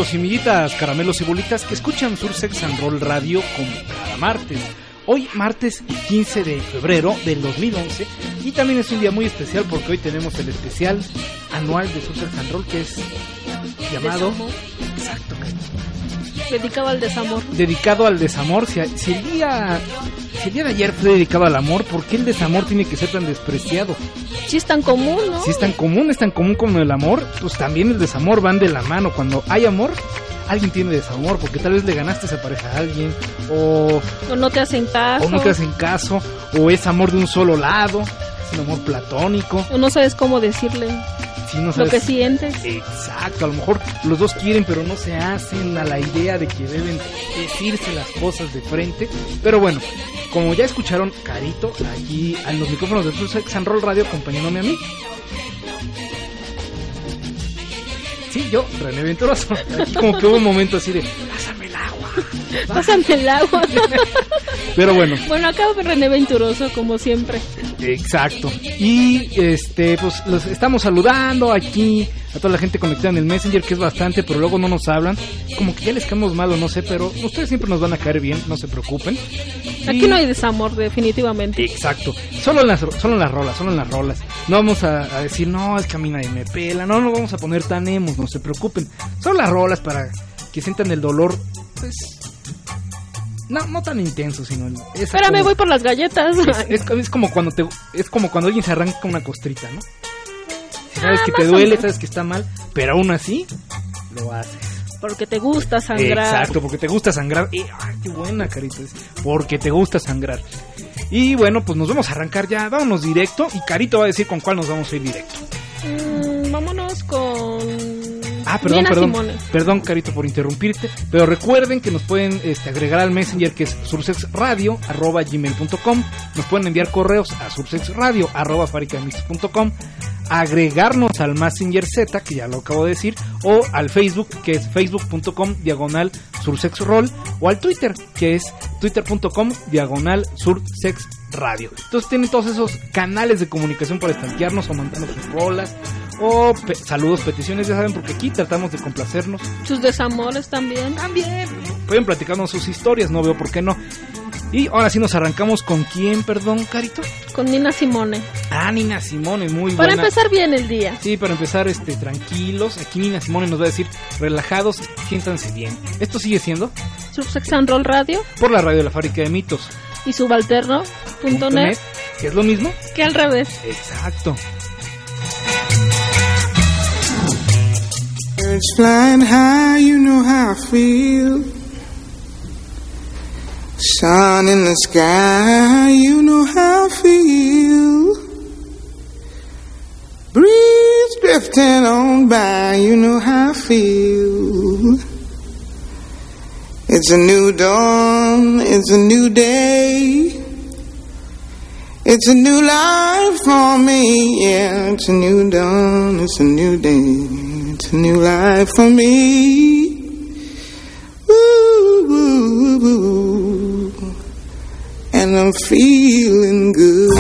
millitos y millitas, caramelos y bolitas que escuchan Sursex and Roll Radio como cada martes. Hoy martes 15 de febrero del 2011 y también es un día muy especial porque hoy tenemos el especial anual de Sursex and Roll que es llamado... Desamor. Exacto. Dedicado al desamor. Dedicado al desamor. Si el día de ayer fue dedicado al amor, ¿por qué el desamor tiene que ser tan despreciado? Sí es tan común, ¿no? Si es tan común como el amor, pues también el desamor van de la mano. Cuando hay amor, alguien tiene desamor, porque tal vez le ganaste esa pareja a alguien, o no te hacen caso, o es amor de un solo lado, es un amor platónico. O no sabes cómo decirle lo que sientes. Exacto, a lo mejor los dos quieren, pero no se hacen a la idea de que deben decirse las cosas de frente. Pero bueno, como ya escucharon, Carito, aquí en los micrófonos de Sursex and Roll Radio, acompañándome a mí. Sí, yo, René Venturoso. Aquí como que hubo un momento así de, pásame el agua. Pásame el agua. Pero bueno. Bueno, acá René Venturoso, como siempre. Exacto. Y pues los estamos saludando aquí a toda la gente conectada en el Messenger, que es bastante, pero luego no nos hablan. Como que ya les caemos mal o no sé, pero ustedes siempre nos van a caer bien, no se preocupen. Aquí no hay desamor, definitivamente. Exacto. Solo en las rolas. No vamos a decir, no, es que a mí nadie me pela. No vamos a poner tan emos, no se preocupen. Solo las rolas para que sientan el dolor, pues... No tan intenso, sino... Espérame, voy por las galletas. Es como cuando alguien se arranca una costrita, ¿no? Sabes que te duele, sabes que está mal, pero aún así lo haces. Porque te gusta sangrar. Exacto, porque te gusta sangrar. Ay, qué buena, Carito. Porque te gusta sangrar. Y bueno, pues nos vamos a arrancar ya. Vámonos directo. Y Carito va a decir con cuál nos vamos a ir directo. Vámonos con... Perdón, Carito, por interrumpirte. Pero recuerden que nos pueden agregar al Messenger, que es sursexradio@gmail.com. Nos pueden enviar correos a sursexradio@faricamix.com. Agregarnos al Messenger Z, que ya lo acabo de decir, o al Facebook, que es facebook.com/sursexroll, o al Twitter, que es twitter.com/sursexradio. Entonces tienen todos esos canales de comunicación para estanquearnos o mandarnos sus rolas o saludos, peticiones, ya saben, porque aquí tratamos de complacernos. Sus desamores también. Pueden platicarnos sus historias, no veo por qué no. Y ahora sí nos arrancamos con quién, perdón, Carito. Con Nina Simone. Nina Simone, muy buena. Para empezar bien el día. Sí, para empezar tranquilos. Aquí Nina Simone nos va a decir, relajados, siéntanse bien. ¿Esto sigue siendo? Sursex and Roll Radio. Por la radio de la Fábrica de Mitos. Y subalterno.net. Que es lo mismo que al revés. Exacto. Birds flying high, you know how I feel. Sun in the sky, you know how I feel. Breeze drifting on by, you know how I feel. It's a new dawn, it's a new day. It's a new life for me, yeah. It's a new dawn, it's a new day. It's a new life for me. Ooh, ooh, ooh. And I'm feeling good.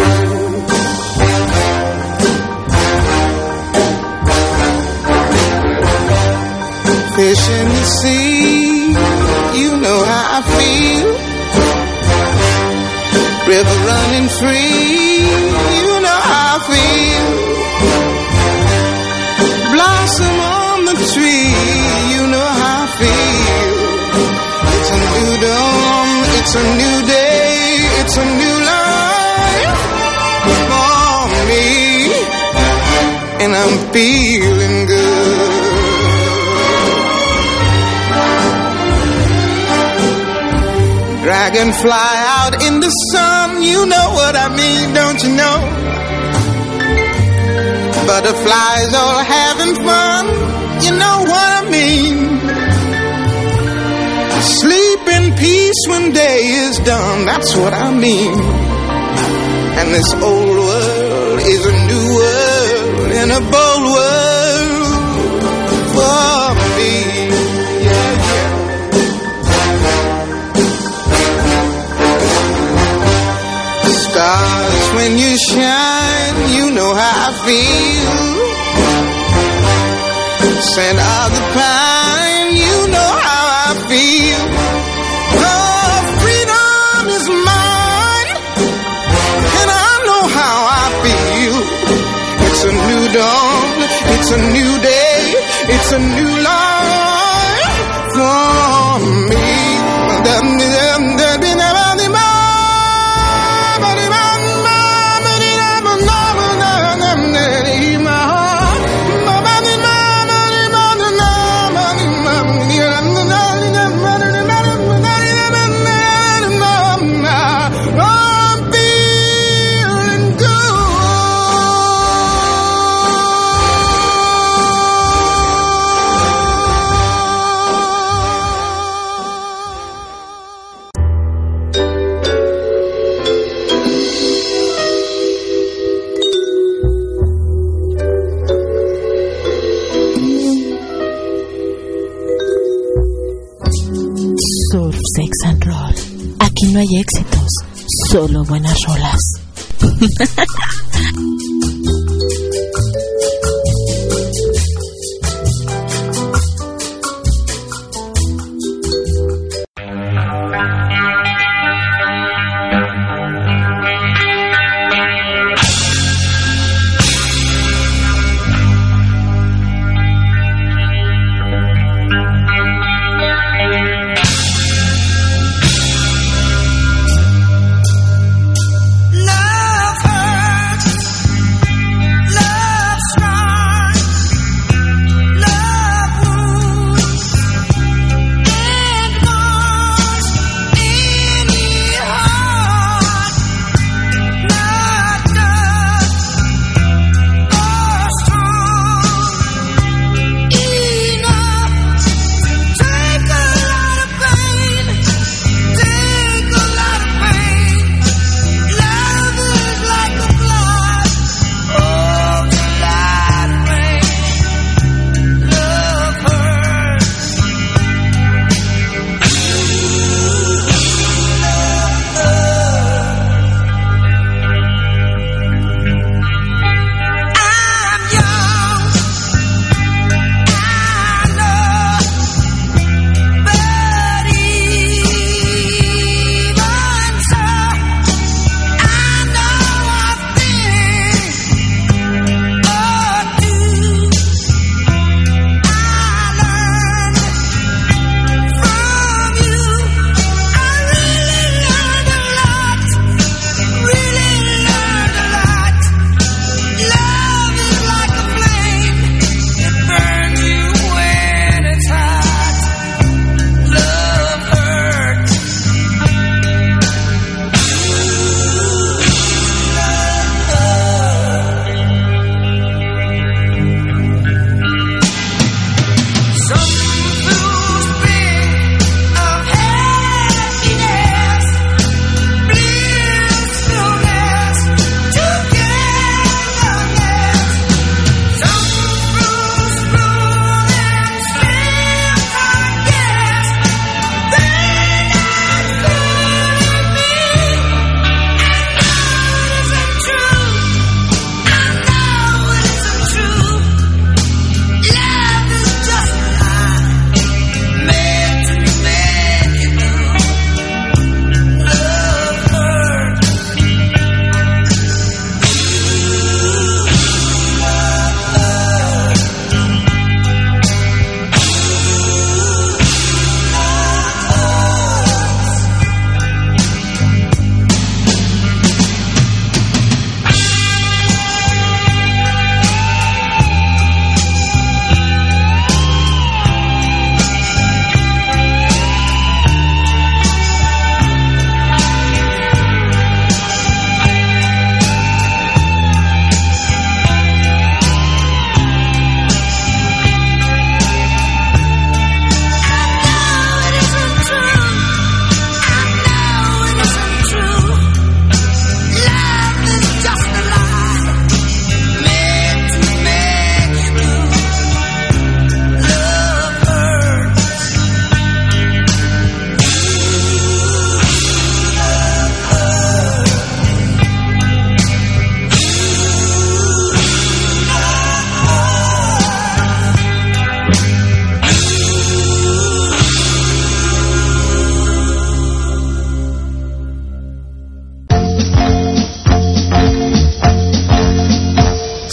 Fish in the sea, you know how I feel. River running free, you know how I feel. Blossom on the tree, you know how I feel. It's a new dawn, it's a new day, it's a new life for me. And I'm feeling good. Dragonfly out in the sun, you know what I mean, don't you know? Butterflies all having fun, you know what I mean. Sleep in peace when day is done, that's what I mean. And this old world is a new world and a bold world for me. Yeah, yeah. Stars, when you shine, you know how I feel. Scent of the pine, you it's a new life for me. Surf, Sex and Roll. Aquí no hay éxitos, solo buenas rolas. Love her.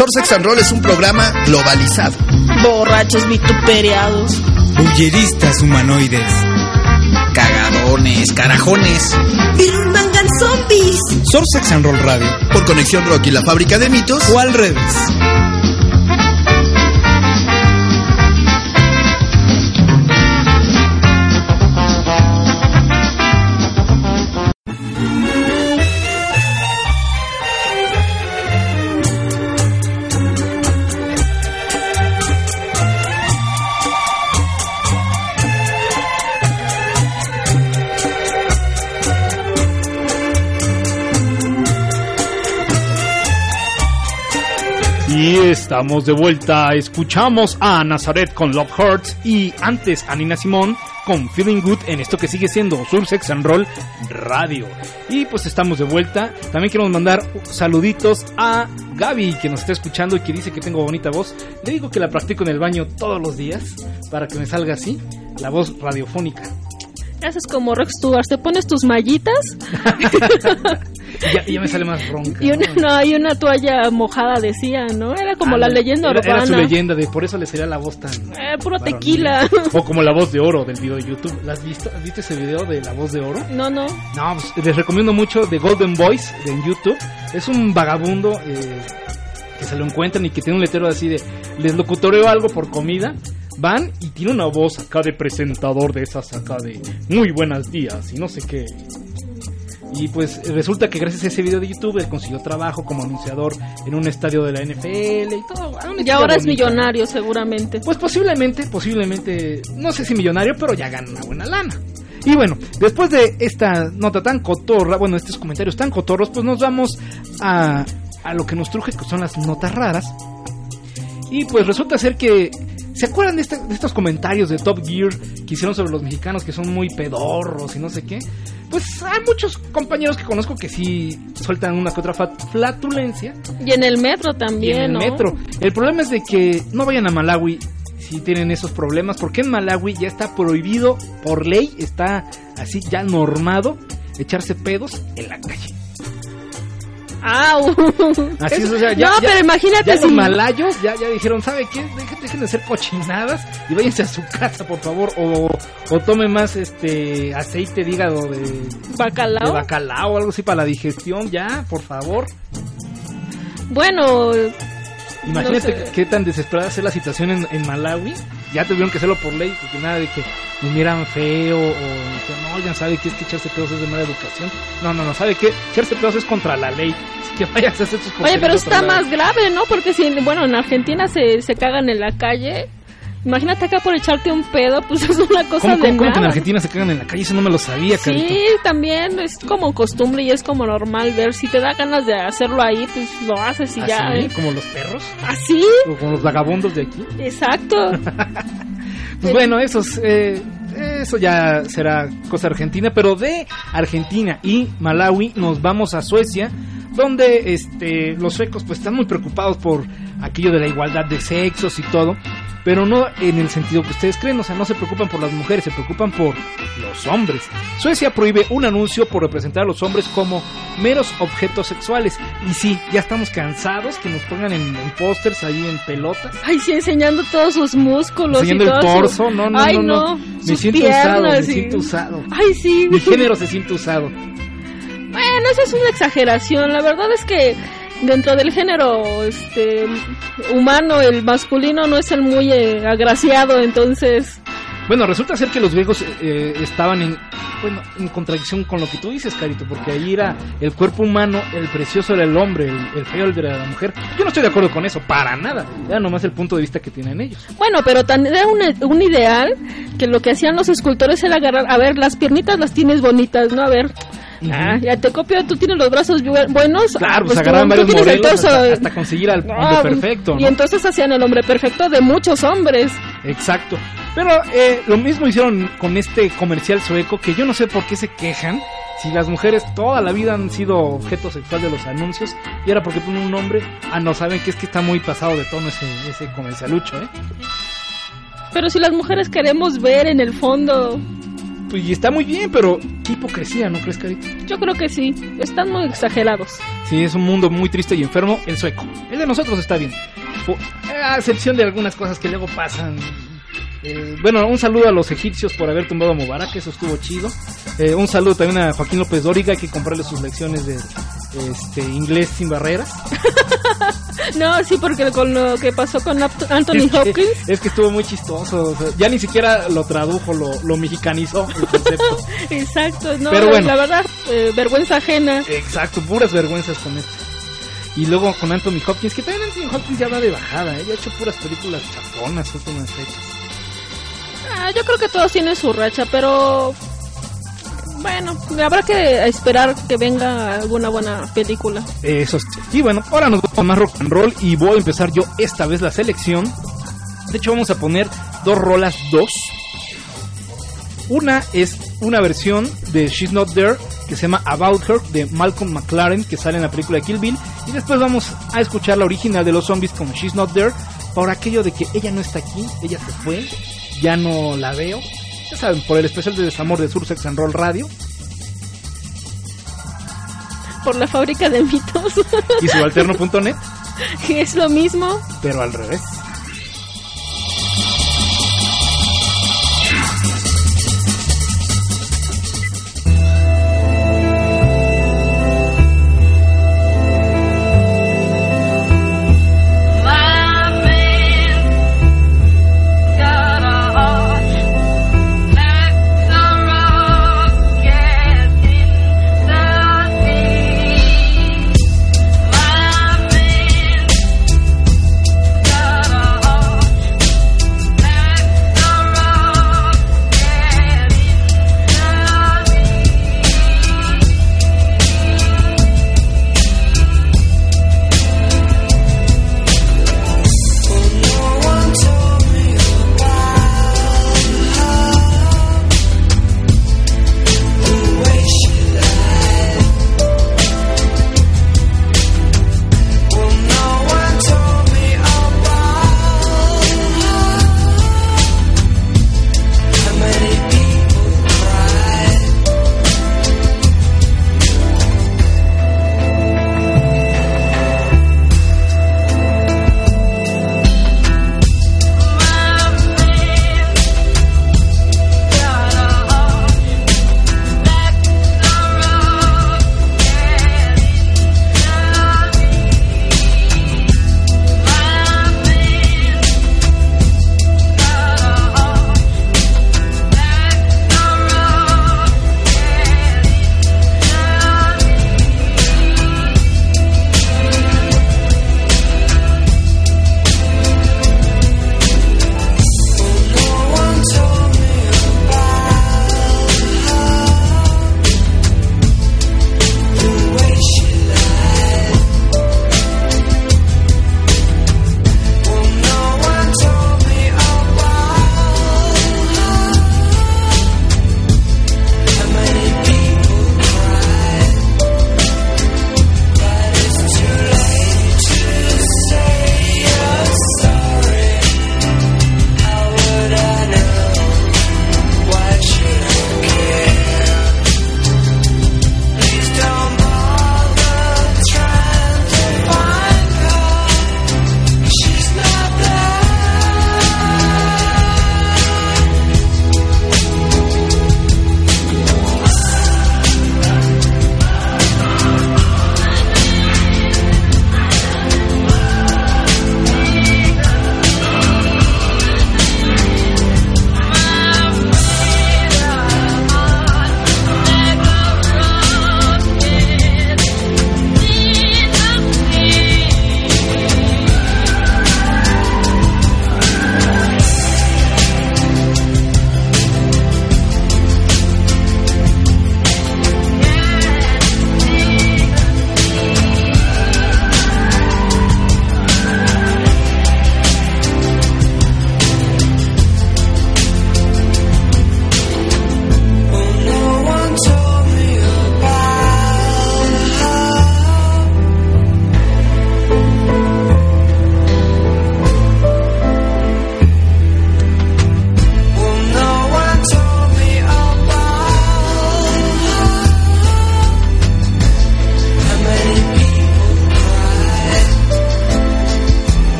Surf Sex and Roll es un programa globalizado. Borrachos vituperiados. Bulleristas humanoides. Cagadones, carajones. Birmangan zombies. Surf Sex and Roll Radio. Por Conexión Rock y la Fábrica de Mitos. O al revés. Y estamos de vuelta, escuchamos a Nazaret con Love Hurts y antes a Nina Simone con Feeling Good en esto que sigue siendo Surf Sex and Roll Radio. Y pues estamos de vuelta, también queremos mandar saluditos a Gaby que nos está escuchando y que dice que tengo bonita voz. Le digo que la practico en el baño todos los días para que me salga así, la voz radiofónica. Haces como Rex Stewart, te pones tus mallitas ya me sale más ronca. Y una toalla mojada decía, ¿no? Era como la leyenda urbana. Era su leyenda, de por eso le sería la voz tan... puro tequila. O como la voz de oro del video de YouTube. ¿Has visto ese video de la voz de oro? No. No, pues les recomiendo mucho The Golden Voice en YouTube. Es un vagabundo que se lo encuentran y que tiene un letrero así de... Les locutoreo algo por comida. Van y tiene una voz acá de presentador de esas acá de muy buenos días y no sé qué. Y pues resulta que gracias a ese video de YouTube él consiguió trabajo como anunciador en un estadio de la NFL y todo. Y ahora es millonario seguramente. Pues posiblemente, no sé si millonario, pero ya gana una buena lana. Y bueno, después de esta nota tan cotorra, bueno, estos comentarios tan cotorros, pues nos vamos a lo que nos truje, que son las notas raras. Y pues resulta ser que... ¿Se acuerdan de estos comentarios de Top Gear que hicieron sobre los mexicanos que son muy pedorros y no sé qué? Pues hay muchos compañeros que conozco que sí sueltan una que otra flatulencia. Y en el metro también, ¿no? Metro. El problema es de que no vayan a Malawi si tienen esos problemas, porque en Malawi ya está prohibido por ley, está así ya normado echarse pedos en la calle. Así es, o sea, pero imagínate ya los malayos ya dijeron, ¿sabe qué? Dejen de hacer cochinadas y váyanse a su casa, por favor, o tome más aceite de hígado de bacalao o algo así para la digestión, ya, por favor. Bueno, imagínate no sé qué tan desesperada es la situación en Malawi. Ya tuvieron que hacerlo por ley, porque nada de que me miran feo o que no, ya sabe que es que echarse pedos es de mala educación. No, sabe que echarse pedos es contra la ley. Así que vayas a hacer tus cosas. Oye, pero está más grave, ¿no? Porque si, bueno, en Argentina se cagan en la calle. Imagínate acá por echarte un pedo, pues es una cosa de ¿Cómo nada. que en Argentina se cagan en la calle? Eso no me lo sabía, Carito. Sí, también es como costumbre y es como normal ver. Si te da ganas de hacerlo ahí, pues lo haces y ya. ¿Así? ¿Como los perros? ¿Así? ¿O como los vagabundos de aquí? Exacto. Pues bueno, eso ya será cosa argentina, pero de Argentina y Malawi nos vamos a Suecia, donde los suecos pues están muy preocupados por aquello de la igualdad de sexos y todo, pero no en el sentido que ustedes creen, o sea, no se preocupan por las mujeres, se preocupan por los hombres. Suecia prohíbe un anuncio por representar a los hombres como meros objetos sexuales. Y sí, ya estamos cansados que nos pongan en pósters ahí en pelotas. Ay, sí, enseñando todos sus músculos enseñando y todo el torso, no. Me siento usado. Ay, sí. Mi género se siente usado. Bueno, eso es una exageración. La verdad es que dentro del género humano, el masculino no es el muy agraciado, entonces... Bueno, resulta ser que los griegos estaban en contradicción con lo que tú dices, Carito, porque ahí era el cuerpo humano, el precioso era el hombre, el feo era la mujer. Yo no estoy de acuerdo con eso, para nada. Era nomás el punto de vista que tienen ellos. Bueno, pero también era un ideal que lo que hacían los escultores era agarrar, a ver, las piernitas las tienes bonitas, ¿no? A ver... ya te copio, tú tienes los brazos buenos. Claro, pues agarraban varios modelos hasta conseguir al hombre perfecto, ¿no? Y entonces hacían el hombre perfecto de muchos hombres. Exacto. Pero lo mismo hicieron con este comercial sueco, que yo no sé por qué se quejan. Si las mujeres toda la vida han sido objeto sexual de los anuncios, y ahora porque ponen un hombre, no saben que es que está muy pasado de tono ese comercialucho, Pero si las mujeres queremos ver en el fondo pues, y está muy bien, pero qué hipocresía, ¿no crees, Carito? Yo creo que sí, están muy exagerados. Sí, es un mundo muy triste y enfermo, el sueco. El de nosotros está bien, a excepción de algunas cosas que luego pasan. Bueno, un saludo a los egipcios por haber tumbado a Mubarak, eso estuvo chido. Un saludo también a Joaquín López Dóriga, hay que comprarle sus lecciones de inglés sin barreras. No, sí, porque con lo que pasó con Anthony Hopkins. Es que estuvo muy chistoso, o sea, ya ni siquiera lo tradujo, lo mexicanizó el concepto. Exacto, no, pero bueno, la verdad, vergüenza ajena. Exacto, puras vergüenzas con esto. Y luego con Anthony Hopkins, que también Anthony Hopkins ya va de bajada, ya ha hecho puras películas chafonas últimas fechas. Yo creo que todos tienen su racha, pero bueno, habrá que esperar que venga alguna buena película. Eso sí. Y bueno, ahora nos vamos a más rock and roll y voy a empezar yo esta vez la selección. De hecho vamos a poner dos rolas. Una es una versión de She's Not There que se llama About Her de Malcolm McLaren, que sale en la película de Kill Bill, y después vamos a escuchar la original de los Zombies como She's Not There, por aquello de que ella no está aquí, ella se fue, ya no la veo, ya saben, por el especial de desamor de Sur Sex and Roll Radio, por la fábrica de mitos y subalterno.net, que es lo mismo, pero al revés. Got a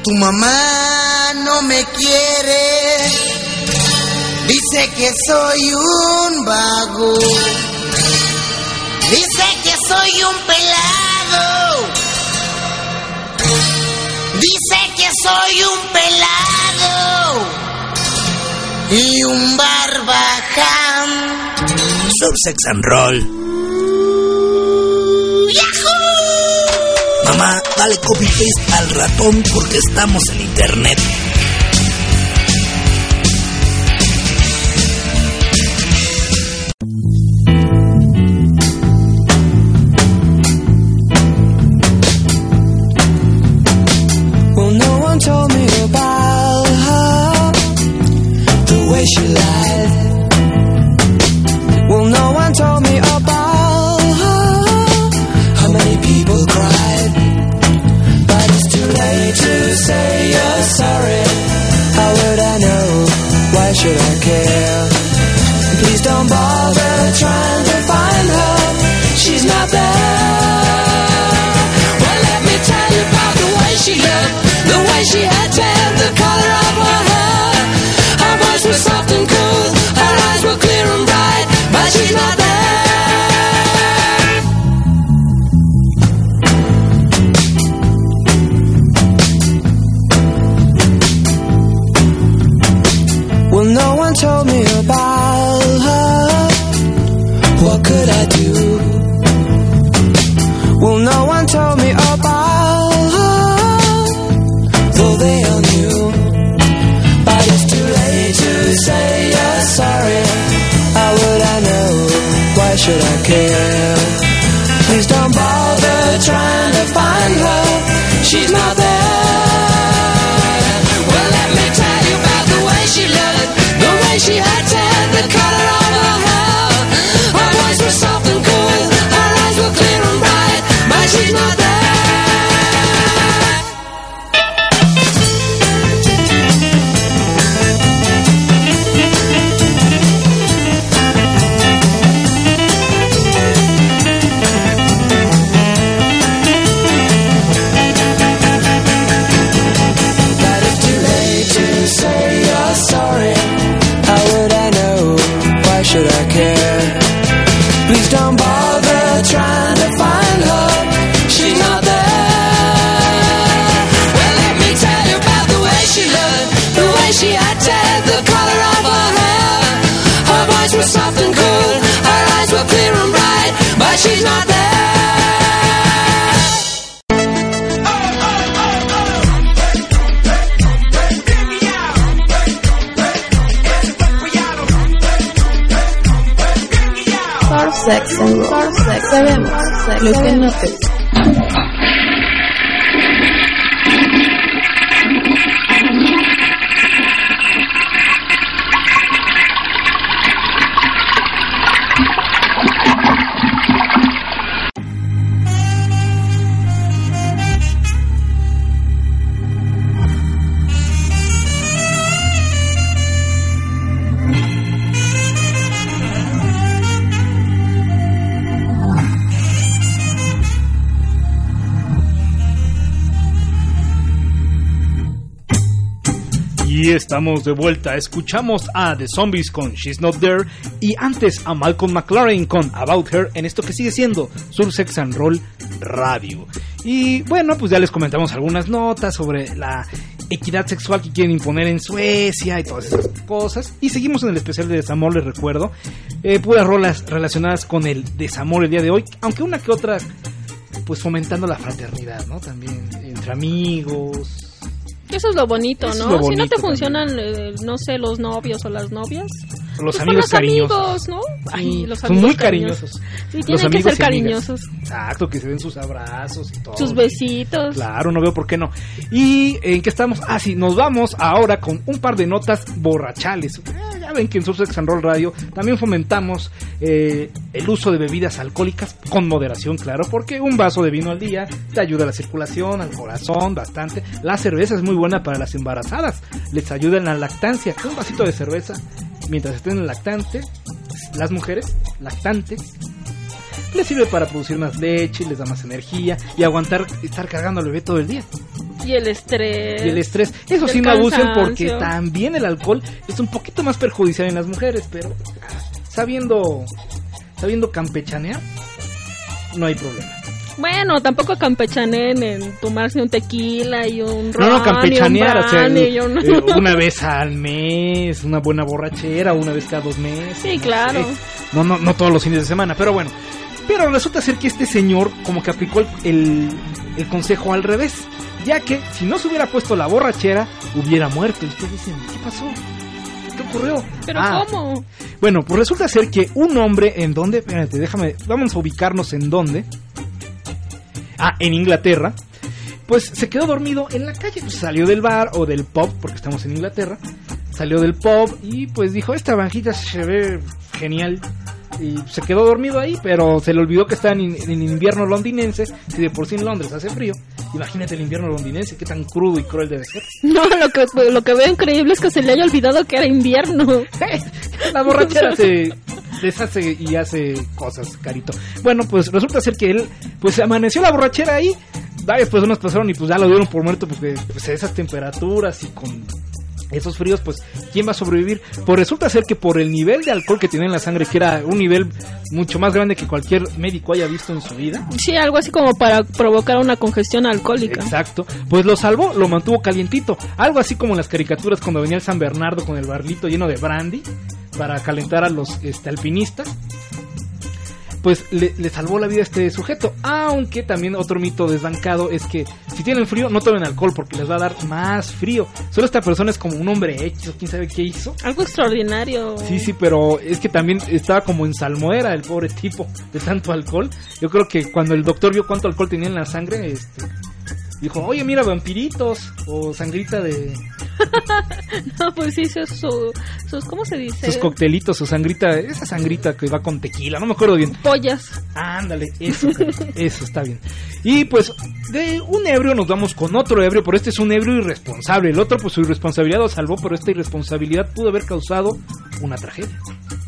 Tu mamá no me quiere, dice que soy un vago, dice que soy un pelado, dice que soy un pelado y un barbaján. Surfsex and Roll. ¡Yahoo! Mamá, dale copy-paste al ratón porque estamos en internet. Well, no one told me about her, the way she lied. Well, no one told me about her, how many people cried. But it's too late to say you're sorry. How would I know? Why should I care? Please don't bother trying to find her. She's not there. Well, let me tell you about the way she looked, the way she had tan, the color of her hair. Her voice was soft and cool, her eyes were clear and bright, but she's not there. Well, no one told me about her. What could I do? Well, no one told me about her, though they all knew. But it's too late to say you're sorry. How would I know? Why should I care? Please don't bother trying to find her. She's not there. Well, let me tell you about the way she looked, the way she had tan, the color of her hair. Her voice was soft and cool, her eyes were clear and bright, but she's not there. But it's too late to say you're sorry. How would I know? Why should I care? Please don't bother trying to find her. She's not there. Well, let me tell you about the way she looked, the way she had tan, the color of her hair. Her voice was soft and cool, her eyes were clear and bright, but she's not there. Surfsex and Roll. Sabemos lo que no te gusta. Y estamos de vuelta, escuchamos a The Zombies con She's Not There y antes a Malcolm McLaren con About Her en esto que sigue siendo Surfsex and Roll Radio. Y bueno, pues ya les comentamos algunas notas sobre la equidad sexual que quieren imponer en Suecia y todas esas cosas. Y seguimos en el especial de desamor, les recuerdo. Puras rolas relacionadas con el desamor el día de hoy, aunque una que otra pues fomentando la fraternidad, ¿no? También entre amigos. Eso es lo bonito, Eso ¿no? es lo Si no bonito te funcionan, no sé, los novios o las novias. Los pues amigos los cariñosos. amigos, ¿no? Ay, los son amigos muy cariñosos. Sí, Los tienen que amigos ser y amigas. cariñosos. Exacto, que se den sus abrazos y todo. Sus besitos. Claro, no veo por qué no. ¿Y en qué estamos? Ah, sí, nos vamos ahora con un par de notas borrachales. Ya ven que en Surfsex and Roll Radio también fomentamos el uso de bebidas alcohólicas con moderación, claro, porque un vaso de vino al día te ayuda a la circulación, al corazón, bastante. La cerveza es muy buena para las embarazadas, les ayuda en la lactancia. Un vasito de cerveza mientras estén en lactante, las mujeres lactantes, les sirve para producir más leche, les da más energía y aguantar estar cargando al bebé todo el día. Y el estrés. Eso sí, el no abusen cansancio. porque también el alcohol es un poquito más perjudicial en las mujeres, pero sabiendo campechanear, no hay problema. Bueno, tampoco campechanen en tomarse un tequila y un ron. No, campechanear, o sea, y una vez al mes, una buena borrachera, una vez cada 2 meses. Sí, claro. No todos los fines de semana, pero bueno. Pero resulta ser que este señor como que aplicó el consejo al revés, ya que si no se hubiera puesto la borrachera, hubiera muerto. Y ustedes dicen, ¿qué pasó? ¿Qué ocurrió? ¿Pero cómo? Bueno, pues resulta ser que un hombre, ¿en dónde? Espérate, vamos a ubicarnos en dónde. En Inglaterra. Pues se quedó dormido en la calle. Pues salió del bar o del pub, porque estamos en Inglaterra. Salió del pub y pues dijo, esta banquita se ve genial. Y se quedó dormido ahí, pero se le olvidó que está en invierno londinense. Si de por sí en Londres hace frío, imagínate el invierno londinense, qué tan crudo y cruel debe ser. No, lo que veo increíble es que se le haya olvidado que era invierno. La borrachera se deshace y hace cosas, carito. Bueno, pues resulta ser que él, pues amaneció la borrachera ahí. Varias personas pasaron y pues ya lo dieron por muerto, porque pues esas temperaturas y con esos fríos, pues ¿quién va a sobrevivir? Pues resulta ser que por el nivel de alcohol que tenía en la sangre, que era un nivel mucho más grande que cualquier médico haya visto en su vida. Sí, algo así como para provocar una congestión alcohólica. Exacto, pues lo salvó, lo mantuvo calientito. Algo así como en las caricaturas cuando venía el San Bernardo con el barrito lleno de brandy para calentar a los alpinistas. Pues le salvó la vida a este sujeto. Aunque también otro mito desbancado es que si tienen frío no tomen alcohol porque les va a dar más frío. Solo esta persona es como un hombre hecho, quién sabe qué hizo. Algo extraordinario. Sí, pero es que también estaba como en salmuera el pobre tipo de tanto alcohol. Yo creo que cuando el doctor vio cuánto alcohol tenía en la sangre, dijo, oye, mira, vampiritos o sangrita de... No, pues sí, sus ¿cómo se dice? Sus coctelitos, esa sangrita que va con tequila, no me acuerdo bien. Pollas. Ándale, eso está bien. Y pues de un ebrio nos vamos con otro ebrio, pero este es un ebrio irresponsable. El otro pues su irresponsabilidad lo salvó, pero esta irresponsabilidad pudo haber causado una tragedia.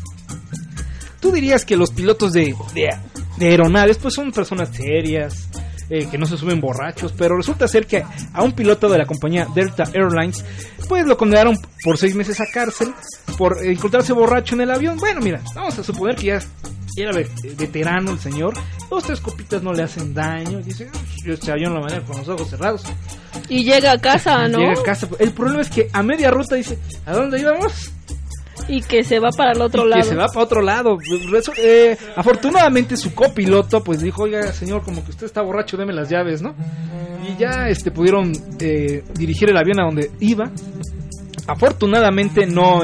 Tú dirías que los pilotos de aeronaves pues son personas serias, que no se suben borrachos, pero resulta ser que a un piloto de la compañía Delta Airlines pues lo condenaron por 6 meses a cárcel por encontrarse borracho en el avión. Bueno, mira, vamos a suponer que ya era veterano el señor, 2 o 3 copitas no le hacen daño, dice, yo este avión lo manejo con los ojos cerrados. Y llega a casa, ¿no? Llega a casa. El problema es que a media ruta dice, ¿a dónde íbamos? Y que se va para el otro lado. Que se va para otro lado. Afortunadamente su copiloto pues dijo, oiga señor, como que usted está borracho, deme las llaves, ¿no? Y ya pudieron dirigir el avión a donde iba. Afortunadamente no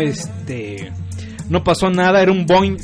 pasó nada. Era un Boeing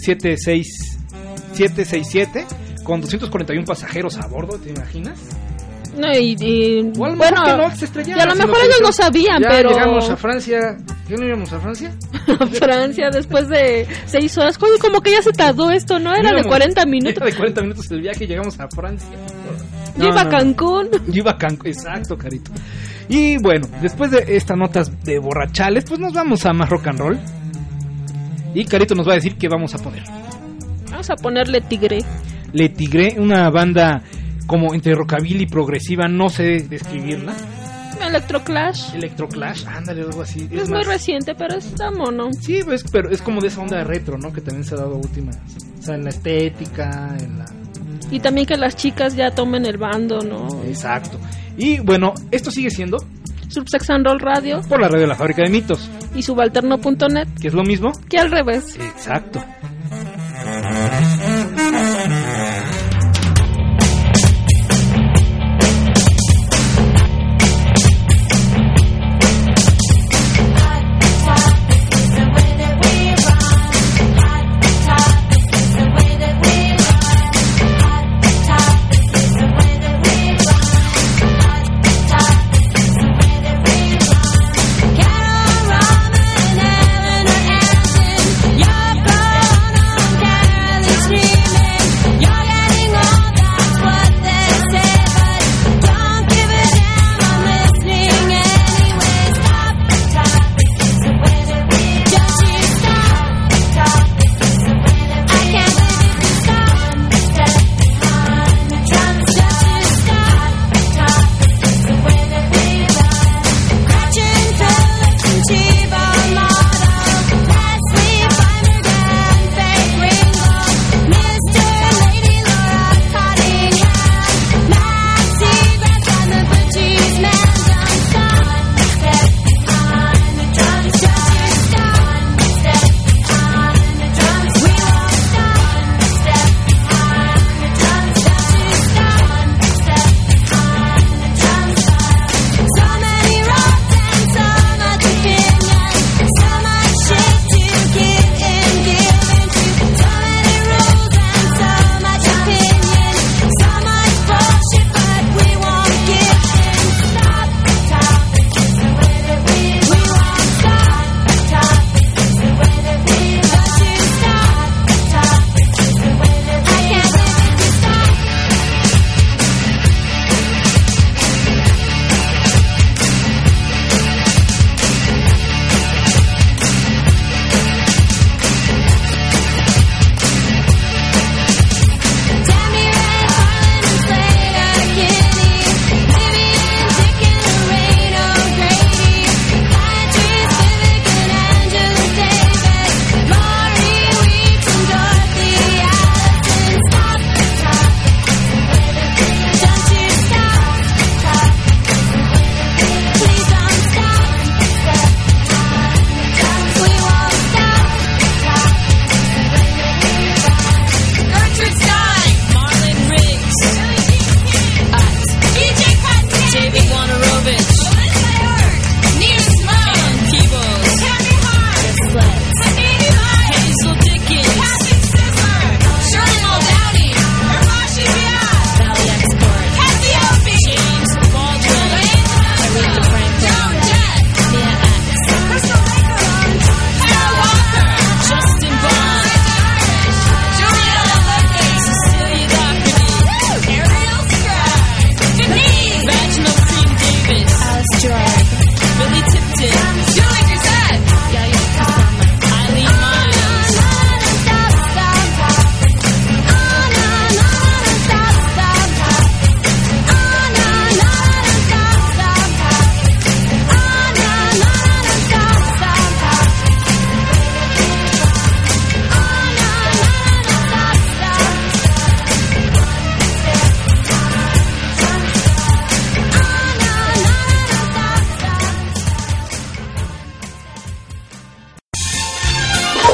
767 con 241 pasajeros a bordo, ¿te imaginas? No, y bueno, no, se estrellaba, y a lo mejor ellos no sabían, ya pero... llegamos a Francia. ¿Qué no íbamos a Francia? A Francia después de 6 horas. Oye, como que ya se tardó esto, ¿no? Era de 40 minutos. Era de 40 minutos el viaje y llegamos a Francia. Yo iba a Cancún. Yo iba a Cancún, exacto, carito. Y bueno, después de estas notas de borrachales, pues nos vamos a más rock and roll. Y Carito nos va a decir qué vamos a poner. Vamos a ponerle Tigre. Le Tigre, una banda como entre rockabilly y progresiva, no sé describirla. Electroclash, ándale, algo así. Es muy reciente, pero está mono. Sí, pues, pero es como de esa onda de retro, ¿no? Que también se ha dado últimas. O sea, en la estética, en la... Y también que las chicas ya tomen el bando, ¿no? Exacto. Y bueno, esto sigue siendo Subsex and Roll Radio. Por la radio de la Fábrica de Mitos. Y subalterno.net. Que es lo mismo que al revés. Exacto. Carol Ramen, Evan, or Anson, your girl.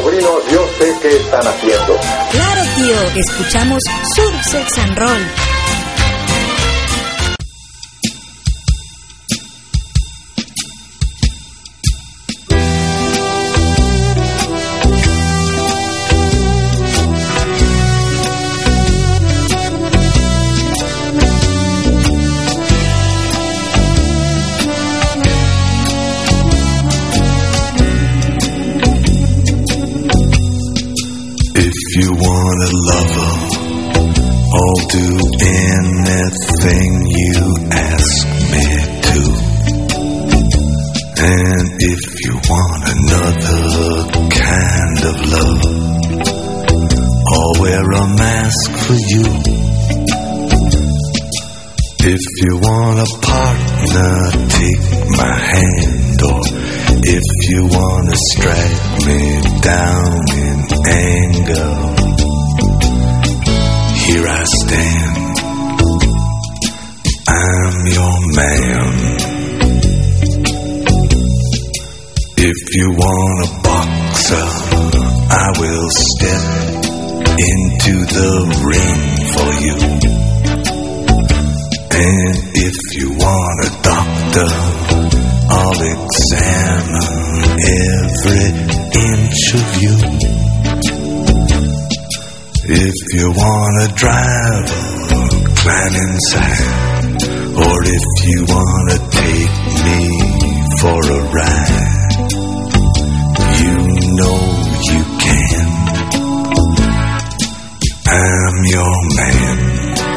sobrinos, yo sé qué están haciendo. Claro, tío, escuchamos Surf Sex and Roll. You want a lover, I'll do anything you ask me to. And if you want another kind of love, I'll wear a mask for you. If you want a partner, take my hand. Or if you want to strike me down in anger, here I stand, I'm your man. If you want a boxer, I will step into the ring for you. And if you want a doctor, I'll examine every inch of you. If you want a driver, climb inside. Or if you want to take me for a ride, you know you can. I'm your man.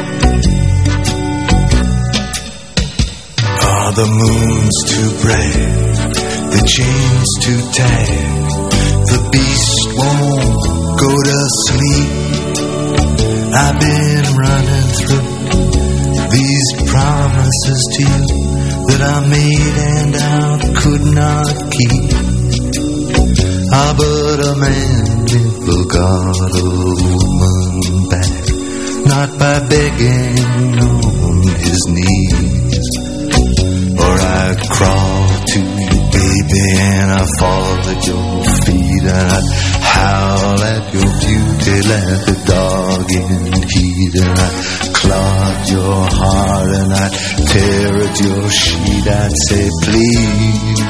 Are the moons too bright, the chains too tight, the beast won't go to sleep? I've been running through these promises to you that I made and I could not keep. Ah, but a man never got a woman back, not by begging on his knees. Or I'd crawl to you, baby, and I'd fall at your feet, and I'd howl at your beauty like a dog in heat, and I'd claw at your heart, and I'd tear at your sheet. I'd say, please,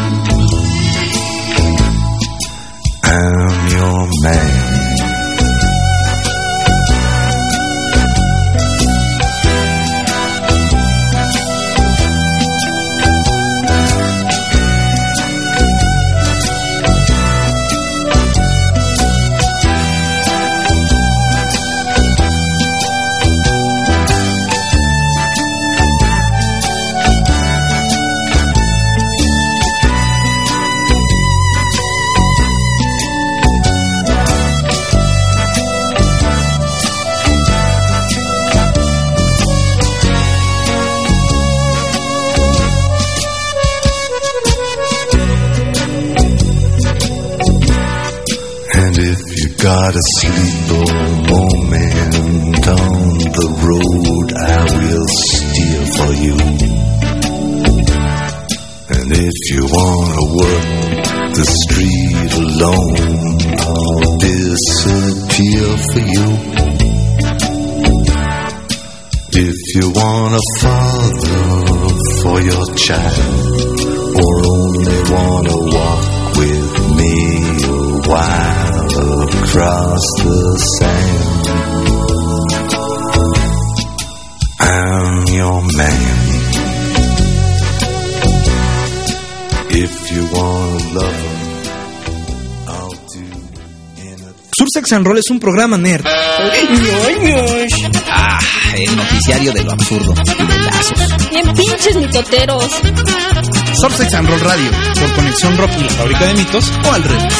I'm your man. Gotta sleep a moment on the road, I will steer for you. And if you wanna work the street alone, I'll disappear for you. If you want a father for your child, or only wanna walk with me a while across the sand, I'm your man. If you want a lover, I'll do anything. Surf Sex and Roll es un programa nerd. El noticiario de lo absurdo y de lazos. Bien pinches mitoteros. Surf Sex and Roll Radio, por Conexión Rock y la Fábrica de Mitos, o al revés.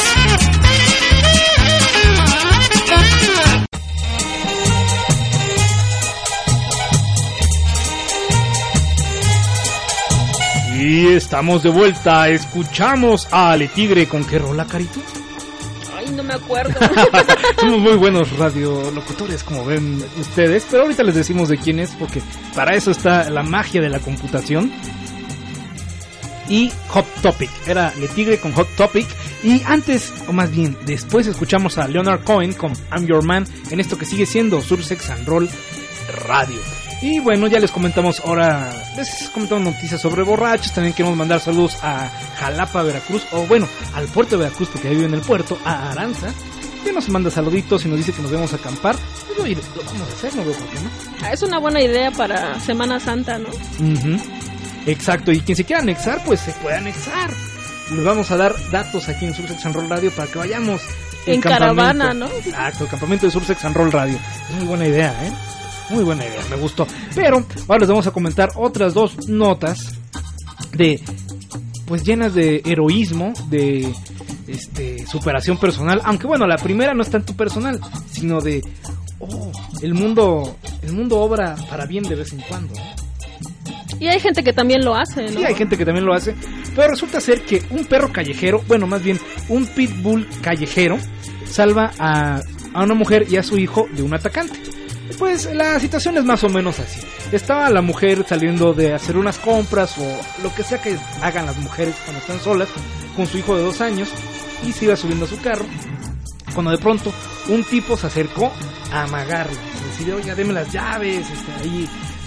Y estamos de vuelta, escuchamos a Ale Tigre. ¿Con qué rola, Carito? Ay, no me acuerdo. Somos muy buenos radiolocutores, como ven ustedes, pero ahorita les decimos de quién es, porque para eso está la magia de la computación. Y Hot Topic, era Ale Tigre con Hot Topic. Y antes, o más bien, después escuchamos a Leonard Cohen con I'm Your Man en esto que sigue siendo Sursex and Roll Radio. Y bueno, ya les comentamos ahora, les comentamos noticias sobre borrachos. También queremos mandar saludos a Jalapa, Veracruz, o bueno, al puerto de Veracruz, porque ahí vive en el puerto, a Aranza, que nos manda saluditos y nos dice que nos vemos a acampar. Pues lo vamos a hacer, no veo por qué no. Es una buena idea para Semana Santa, ¿no? Exacto, y quien se quiera anexar, pues se puede anexar. Les vamos a dar datos aquí en Sursex and Roll Radio para que vayamos en caravana, ¿no? Exacto, el campamento de Sursex and Roll Radio. Es muy buena idea, muy buena idea, me gustó. Pero ahora les vamos a comentar otras dos notas de, pues, llenas de heroísmo, de superación personal. Aunque bueno, la primera no es tanto personal, sino de el mundo obra para bien de vez en cuando, ¿no? Y hay gente que también lo hace, ¿no? Sí, hay gente que también lo hace. Pero resulta ser que un perro callejero, bueno, más bien un pitbull callejero, salva a una mujer y a su hijo de un atacante. Pues la situación es más o menos así. Estaba la mujer saliendo de hacer unas compras o lo que sea que hagan las mujeres cuando están solas, con su hijo de 2 años, y se iba subiendo a su carro, cuando de pronto un tipo se acercó a amagarla. Decidió, oiga, deme las llaves, ahí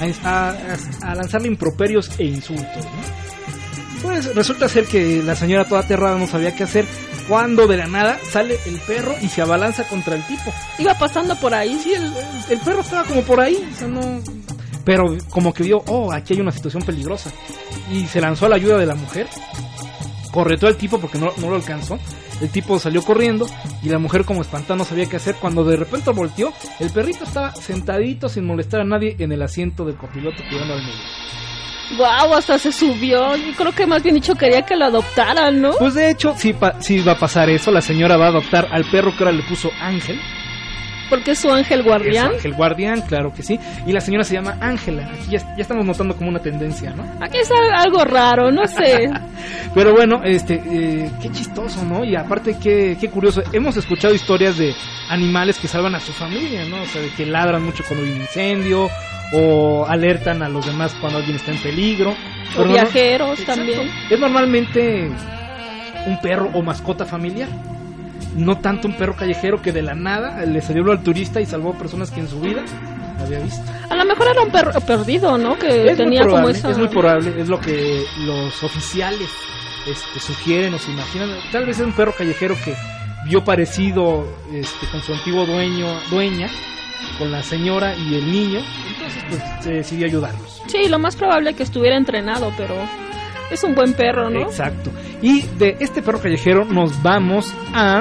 a lanzarle improperios e insultos, ¿no? Pues resulta ser que la señora toda aterrada no sabía qué hacer, cuando de la nada sale el perro y se abalanza contra el tipo. Iba pasando por ahí. Sí, el perro estaba como por ahí, o sea, no... Pero como que vio, aquí hay una situación peligrosa, y se lanzó a la ayuda de la mujer. Correteó al tipo porque no lo alcanzó. El tipo salió corriendo y la mujer, como espantada, no sabía qué hacer. Cuando de repente volteó, el perrito estaba sentadito sin molestar a nadie en el asiento del copiloto cuidando al niño. Guau, hasta se subió. Yo creo que más bien dicho quería que lo adoptaran, ¿no? Pues de hecho sí va a pasar eso. La señora va a adoptar al perro, que ahora le puso Ángel. Porque es su ángel guardián. Es su ángel guardián, claro que sí. Y la señora se llama Ángela. Aquí ya estamos notando como una tendencia, ¿no? Aquí es algo raro, no sé. Pero bueno, qué chistoso, ¿no? Y aparte, qué curioso. Hemos escuchado historias de animales que salvan a su familia, ¿no? O sea, de que ladran mucho cuando hay un incendio, o alertan a los demás cuando alguien está en peligro. O viajeros también. Es normalmente un perro o mascota familiar. No tanto un perro callejero que de la nada le salió al turista y salvó a personas que en su vida había visto. A lo mejor era un perro perdido, ¿no? Que tenía como esa... Es muy probable, es lo que los oficiales sugieren o se imaginan. Tal vez es un perro callejero que vio parecido con su antiguo dueña, con la señora y el niño. Entonces pues se decidió ayudarlos. Sí, lo más probable es que estuviera entrenado, pero... es un buen perro, ¿no? Exacto. Y de este perro callejero nos vamos a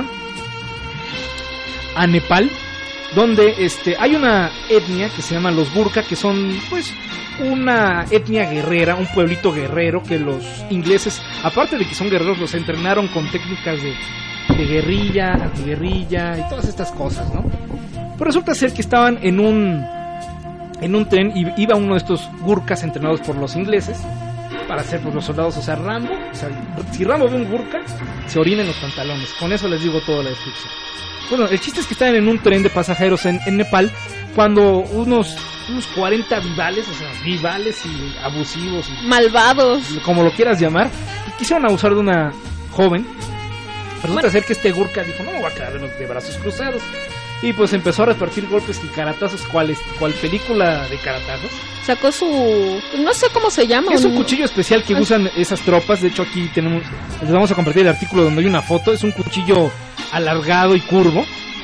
Nepal, donde hay una etnia que se llama los Gurkha, que son pues una etnia guerrera, un pueblito guerrero que los ingleses, aparte de que son guerreros, los entrenaron con técnicas de guerrilla, antiguerrilla y todas estas cosas, ¿no? Pero resulta ser que estaban en un tren y iba uno de estos Gurkhas entrenados por los ingleses para ser pues los soldados, o sea, Rambo, si Rambo ve un Gurkha, se orina en los pantalones. Con eso les digo toda la descripción. Bueno, el chiste es que estaban en un tren de pasajeros en Nepal, cuando unos 40 vivales, o sea, vivales y abusivos y malvados, como lo quieras llamar, quisieron abusar de una joven. Resulta ser que este Gurkha dijo, no me voy a quedar de brazos cruzados, y pues empezó a repartir golpes y caratazos, cual película de caratazos. Sacó no sé cómo se llama. Es un cuchillo especial que usan esas tropas. De hecho, aquí les vamos a compartir el artículo donde hay una foto. Es un cuchillo alargado y curvo.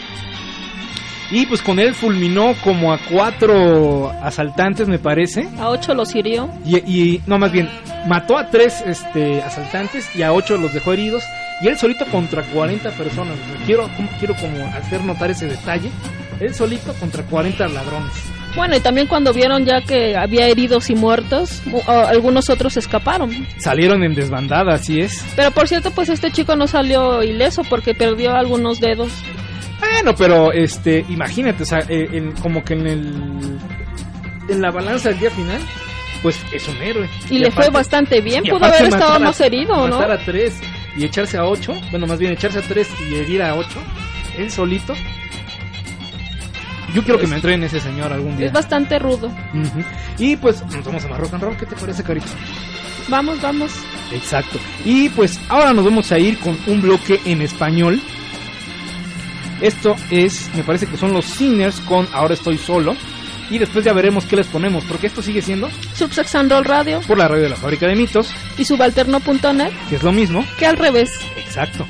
Y pues con él fulminó como a 4 asaltantes, me parece. A 8 los hirió. Y no, más bien, mató a 3 asaltantes y a 8 los dejó heridos. Y él solito contra 40 personas. Quiero como hacer notar ese detalle. Él solito contra 40 ladrones. Bueno, y también cuando vieron ya que había heridos y muertos, algunos otros escaparon. Salieron en desbandada, así es. Pero por cierto, pues este chico no salió ileso porque perdió algunos dedos. Bueno, pero imagínate, o sea, como que en la balanza del día final, pues es un héroe. Y le fue bastante bien, pudo haber estado más herido, ¿no? Matar a 3 y echarse a 8, bueno, más bien echarse a 3 y herir a 8, él solito. Yo quiero que me entrene ese señor algún día. Es bastante rudo. Y pues nos vamos a más rock and roll. ¿Qué te parece, Carito? Vamos. Exacto. Y pues ahora nos vamos a ir con un bloque en español. Esto es, me parece que son los Sinners con Ahora Estoy Solo. Y después ya veremos qué les ponemos, porque esto sigue siendo Subsex and Roll Radio, por la radio de la Fábrica de Mitos, y subalterno.net, que es lo mismo que al revés. Exacto.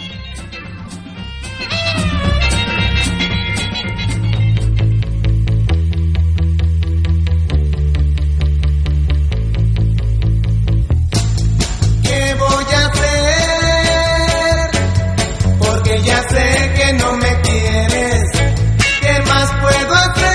¿Qué voy a hacer? Porque ya sé que no me quieres. ¿Qué más puedo hacer?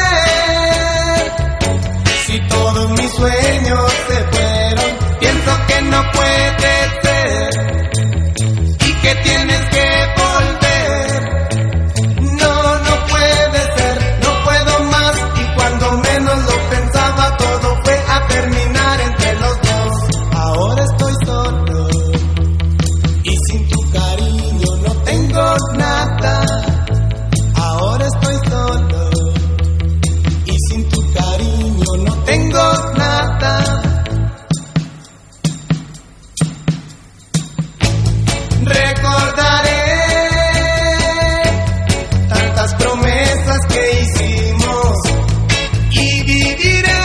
Si todos mis sueños se fueron, pienso que no puede ser y que tienes que volver. No, no puede ser, no puedo más, y cuando menos lo pensaba todo fue a terminar entre los dos. Ahora estoy solo y sin tu cariño no tengo nada. Ahora estoy solo y sin tu cariño no tengo nada. Recordaré tantas promesas que hicimos y viviré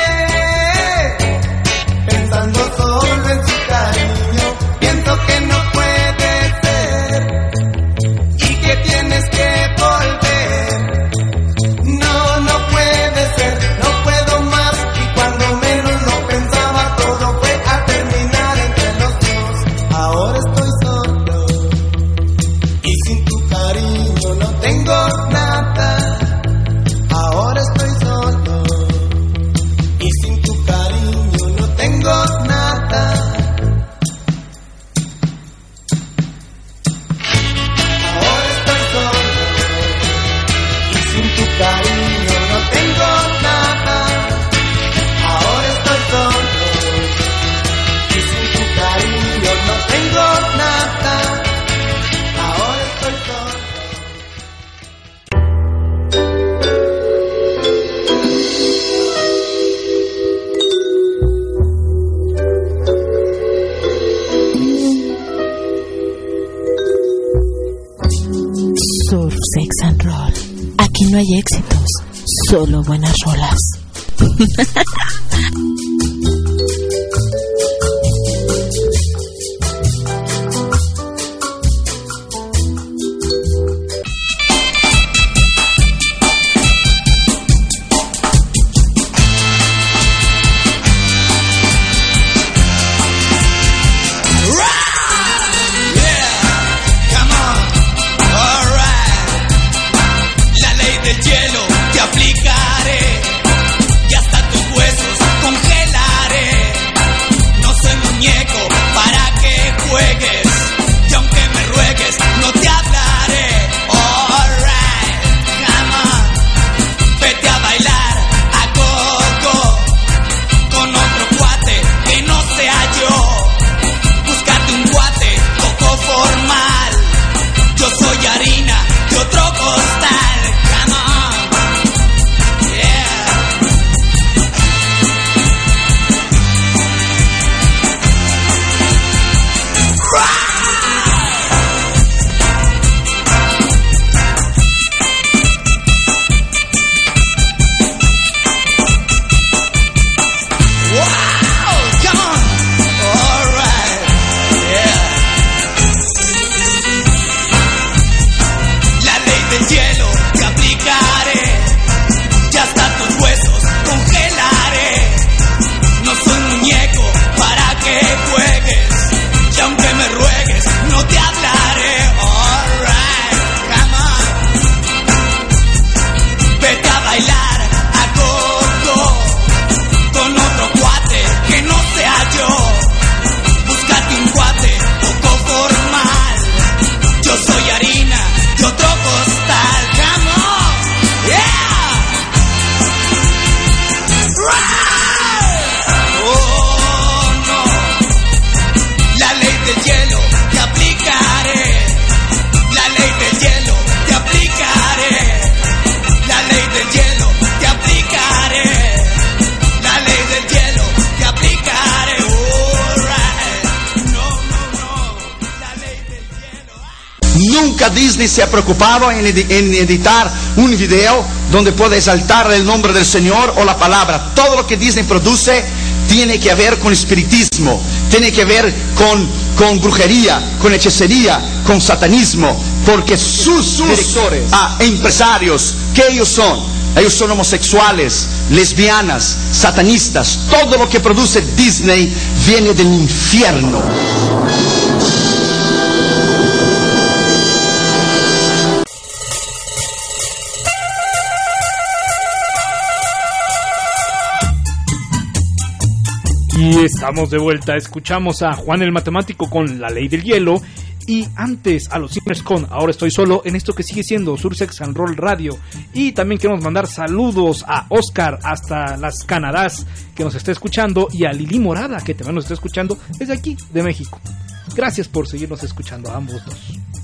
pensando solo en su cariño. Pienso que no puede ser y que tienes que volver. No, no puede ser, no puedo más, y cuando menos lo pensaba todo fue a terminar entre los dos. Ahora estoy solo y sin tu cariño no tengo nada. Ahora estoy solo y sin tu cariño no tengo nada. Ahora estoy solo y sin tu cariño no tengo nada. Ahora estoy solo y sin tu cariño no tengo nada. Ahora estoy solo. Surf, Sex and Roll. Aquí no hay éxitos, solo buenas rolas. La ley del hielo te aplicaré y hasta tus huesos Disney se ha preocupado en editar un video donde puede exaltar el nombre del Señor o la palabra. Todo lo que Disney produce tiene que ver con espiritismo, tiene que ver con brujería, con hechicería, con satanismo, porque sus directores, empresarios, ¿qué ellos son? Ellos son homosexuales, lesbianas, satanistas. Todo lo que produce Disney viene del infierno. Y estamos de vuelta, escuchamos a Juan el Matemático con La Ley del Hielo. Y antes a los Sinners con Ahora Estoy Solo, en esto que sigue siendo Sursex and Roll Radio. Y también queremos mandar saludos a Oscar hasta las Canadás, que nos está escuchando, y a Lili Morada, que también nos está escuchando desde aquí, de México. Gracias por seguirnos escuchando a ambos dos.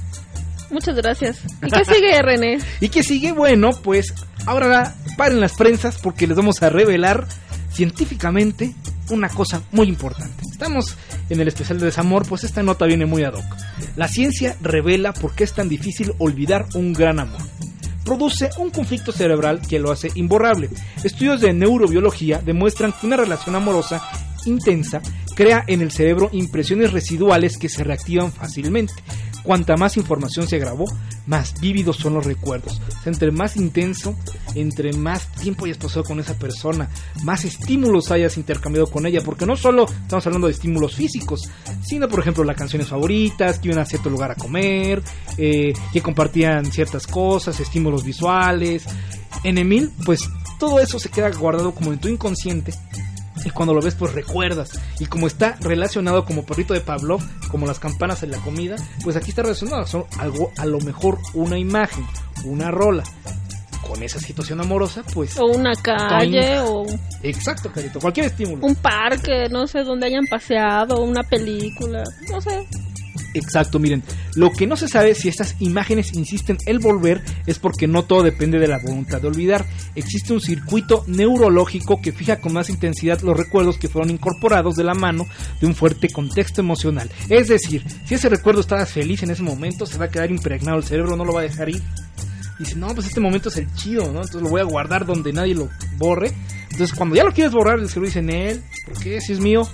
Muchas gracias. ¿Y qué sigue, René? ¿Y qué sigue? Bueno, pues ahora paren las prensas porque les vamos a revelar científicamente una cosa muy importante. Estamos en el especial de desamor, pues esta nota viene muy ad hoc. La ciencia revela por qué es tan difícil olvidar un gran amor. Produce un conflicto cerebral que lo hace imborrable. Estudios de neurobiología demuestran que una relación amorosa intensa crea en el cerebro impresiones residuales que se reactivan fácilmente. Cuanta más información se grabó, más vívidos son los recuerdos. O sea, entre más intenso, entre más tiempo hayas pasado con esa persona, más estímulos hayas intercambiado con ella, porque no solo estamos hablando de estímulos físicos, sino por ejemplo las canciones favoritas, que iban a cierto lugar a comer, que compartían ciertas cosas, estímulos visuales. En Emil, pues todo eso se queda guardado como en tu inconsciente. Y cuando lo ves, pues recuerdas. Y como está relacionado como perrito de Pavlov, como las campanas en la comida, pues aquí está relacionado. Son algo, a lo mejor una imagen, una rola. Con esa situación amorosa, pues... O una calle, o... Exacto, Carito, cualquier estímulo. Un parque, no sé, donde hayan paseado, una película, no sé. Exacto, miren, lo que no se sabe si estas imágenes insisten en volver es porque no todo depende de la voluntad de olvidar. Existe un circuito neurológico que fija con más intensidad los recuerdos que fueron incorporados de la mano de un fuerte contexto emocional. Es decir, si ese recuerdo estabas feliz en ese momento, se va a quedar impregnado, el cerebro no lo va a dejar ir. Dice, no, pues este momento es el chido, ¿no? Entonces lo voy a guardar donde nadie lo borre. Entonces cuando ya lo quieres borrar, el cerebro dice, en él, ¿por qué? Si es mío.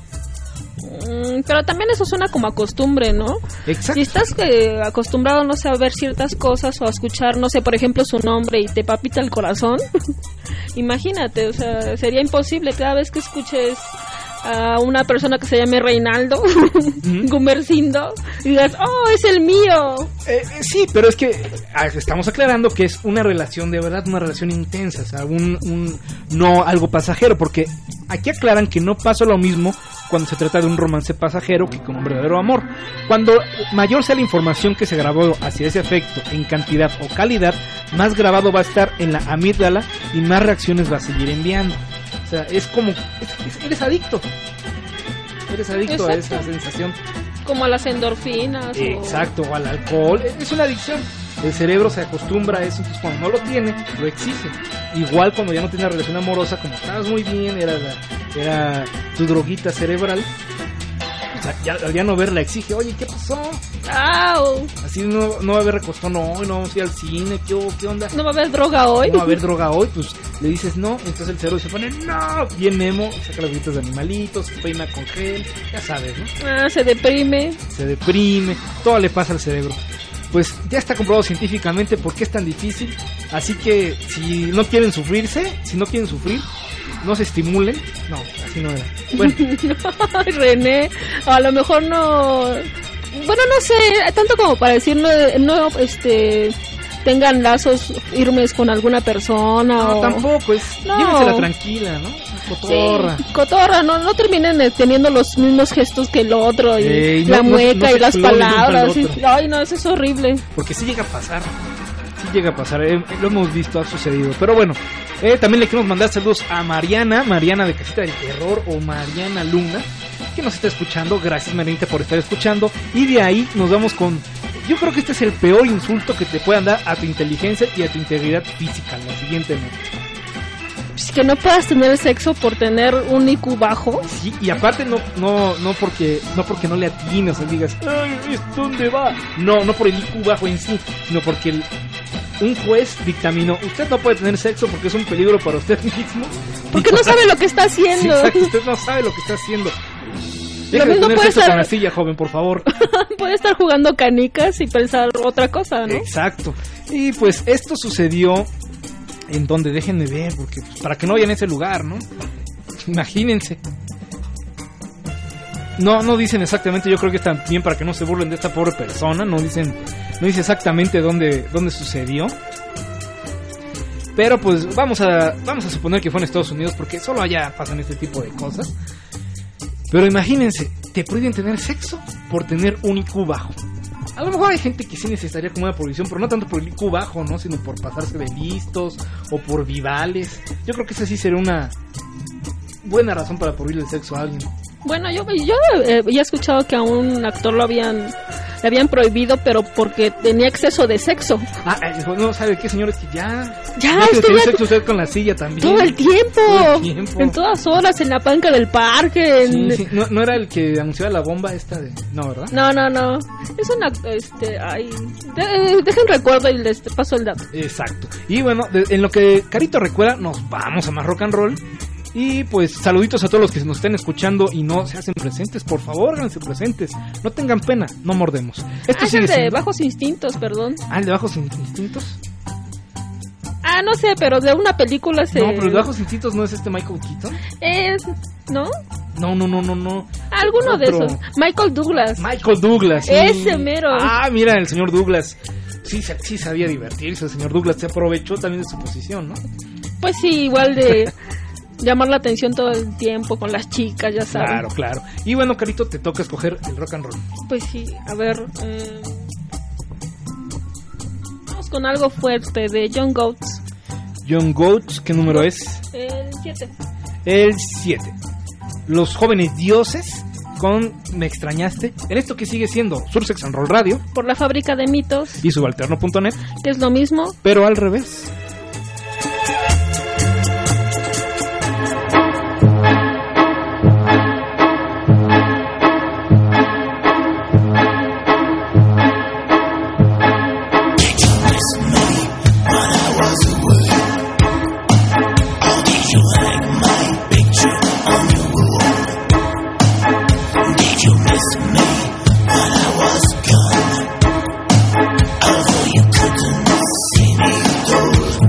Pero también eso suena como a costumbre, ¿no? Exacto. Si estás acostumbrado, no sé, a ver ciertas cosas o a escuchar, no sé, por ejemplo, su nombre y te palpita el corazón, imagínate, o sea, sería imposible cada vez que escuches a una persona que se llame Reinaldo, Gumercindo, y digas, oh, es el mío. Sí, pero es que estamos aclarando que es una relación de verdad, una relación intensa, o sea, no algo pasajero, porque aquí aclaran que no pasa lo mismo cuando se trata de un romance pasajero que con un verdadero amor. Cuando mayor sea la información que se grabó hacia ese afecto en cantidad o calidad, más grabado va a estar en la amígdala y más reacciones va a seguir enviando. O sea, es como... eres adicto. Eres adicto. Exacto. A esa sensación. Como a las endorfinas. Exacto, o al alcohol. Es una adicción. El cerebro se acostumbra a eso, entonces cuando no lo tiene, lo exige. Igual cuando ya no tiene una relación amorosa, como estabas muy bien, era tu droguita cerebral. O sea, ya no ver la exige, oye, ¿qué pasó? ¡Au! Así no va a haber recostón hoy, no vamos a ir al cine, ¿qué onda? ¿No va a haber droga hoy? No va a haber droga hoy, pues le dices no, entonces el cerebro se pone no, bien memo, saca las gritas de animalitos, se peina con gel, ya sabes, ¿no? Se deprime, todo le pasa al cerebro. Pues ya está comprobado científicamente por qué es tan difícil, así que si no quieren sufrir, no se estimulen. No, así no era. Bueno. René, a lo mejor no... Bueno, no sé, tanto como para decir no tengan lazos firmes con alguna persona. No, o... tampoco, llévensela tranquila, ¿no? Cotorra. Sí, cotorra, no terminen teniendo los mismos gestos que el otro y la mueca y las palabras. Ay, no, eso es horrible. Porque sí llega a pasar. Lo hemos visto, ha sucedido. Pero bueno, también le queremos mandar saludos a Mariana de Casita del Terror, o Mariana Luna, que nos está escuchando. Gracias, Marianita, por estar escuchando. Y de ahí nos vamos con... Yo creo que este es el peor insulto que te puedan dar a tu inteligencia y a tu integridad física. La siguiente nota. Que no puedas tener sexo por tener un IQ bajo. Sí, y aparte no porque no le atines, o digas, ay, ¿dónde va? No por el IQ bajo en sí, sino porque un juez dictaminó, usted no puede tener sexo porque es un peligro para usted mismo. Porque no sabe lo que está haciendo. Sí, exacto, usted no sabe lo que está haciendo. Deja de tener sexo con la silla, joven, por favor. Puede estar jugando canicas y pensar otra cosa, ¿no? Exacto. Y pues esto sucedió en donde, déjenme ver, porque pues, para que no vayan a ese lugar, ¿no? Imagínense. No dicen exactamente, yo creo que también para que no se burlen de esta pobre persona, no dice exactamente dónde sucedió. Pero pues vamos a suponer que fue en Estados Unidos, porque solo allá pasan este tipo de cosas. Pero imagínense, te prohíben tener sexo por tener un IQ bajo. A lo mejor hay gente que sí necesitaría como una prohibición, pero no tanto por el IQ bajo, ¿no? Sino por pasarse de listos o por vivales. Yo creo que esa sí sería una buena razón para prohibirle el sexo a alguien. Bueno, yo he escuchado que a un actor le habían prohibido, pero porque tenía exceso de sexo. No, ¿sabe qué, señor? Es que ya estuve tiene sexo usted con la silla también. Todo el tiempo. En todas horas, en la banca del parque. Sí. No era el que anunciaba la bomba esta de... No, ¿verdad? No. Es una... dejen recuerdo y les paso el dato. Exacto. Y bueno, en lo que Carito recuerda, nos vamos a más rock and roll. Y pues saluditos a todos los que nos estén escuchando y no se hacen presentes, por favor, háganse presentes, no tengan pena, no mordemos. Esto es el de Bajos Instintos, perdón. ¿El de Bajos Instintos? No sé, pero de una película se... No, pero el de Bajos Instintos no es Michael Keaton. ¿No? No. Alguno de esos. Michael Douglas. Sí. Ese mero. Mira, el señor Douglas. Sí sabía divertirse, el señor Douglas se aprovechó también de su posición, ¿no? Pues sí, igual de... llamar la atención todo el tiempo con las chicas, ya sabes. Claro. Y bueno, Carito, te toca escoger el rock and roll. Pues sí, a ver. Vamos con algo fuerte de John Goats. John Goats, ¿qué número es? El 7. El 7. Los Jóvenes Dioses con Me Extrañaste. En esto que sigue siendo Sursex and Roll Radio. Por la Fábrica de Mitos. Y Subalterno.net. Que es lo mismo, pero al revés. Although you couldn't see me though.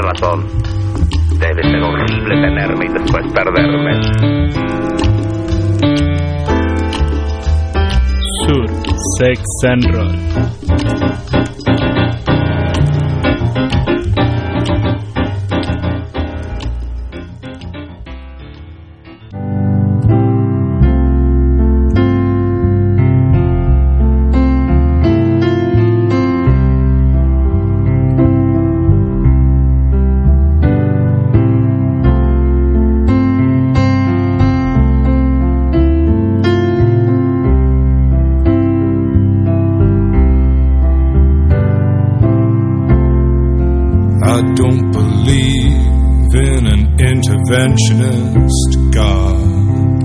ratón. Debe ser horrible tenerme y después perderme. Sur Sex and Roll. I don't believe in an interventionist God,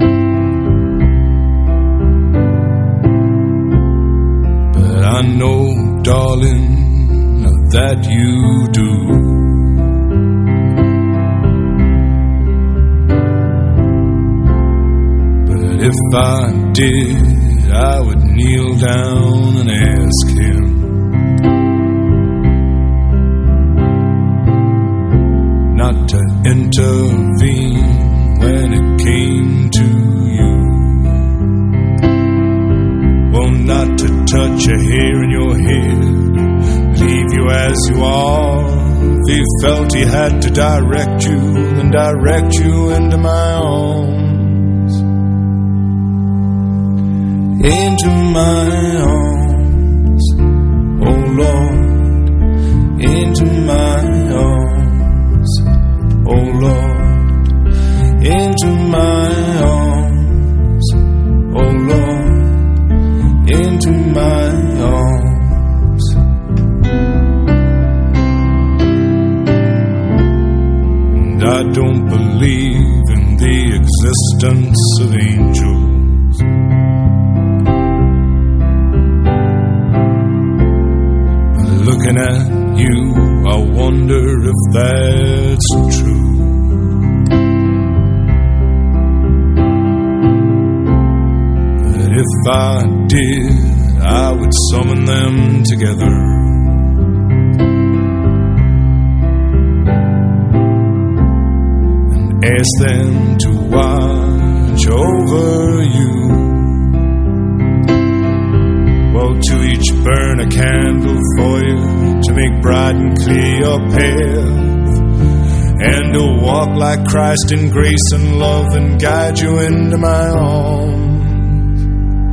but I know, darling, that you do. But if I did, I would kneel down and ask him not to intervene when it came to you. Well, not to touch a hair in your head, leave you as you are. If he felt he had to direct you, then direct you into my arms. Into my arms, oh Lord, into my arms, oh Lord, into my arms, oh Lord, into my arms. And I don't believe in the existence of angels. Looking at you, I wonder if that's true. But if I did, I would summon them together and ask them to watch over you. Well, to each burn a candle for you, to make bright and clear your path, and to walk like Christ in grace and love and guide you into my arms.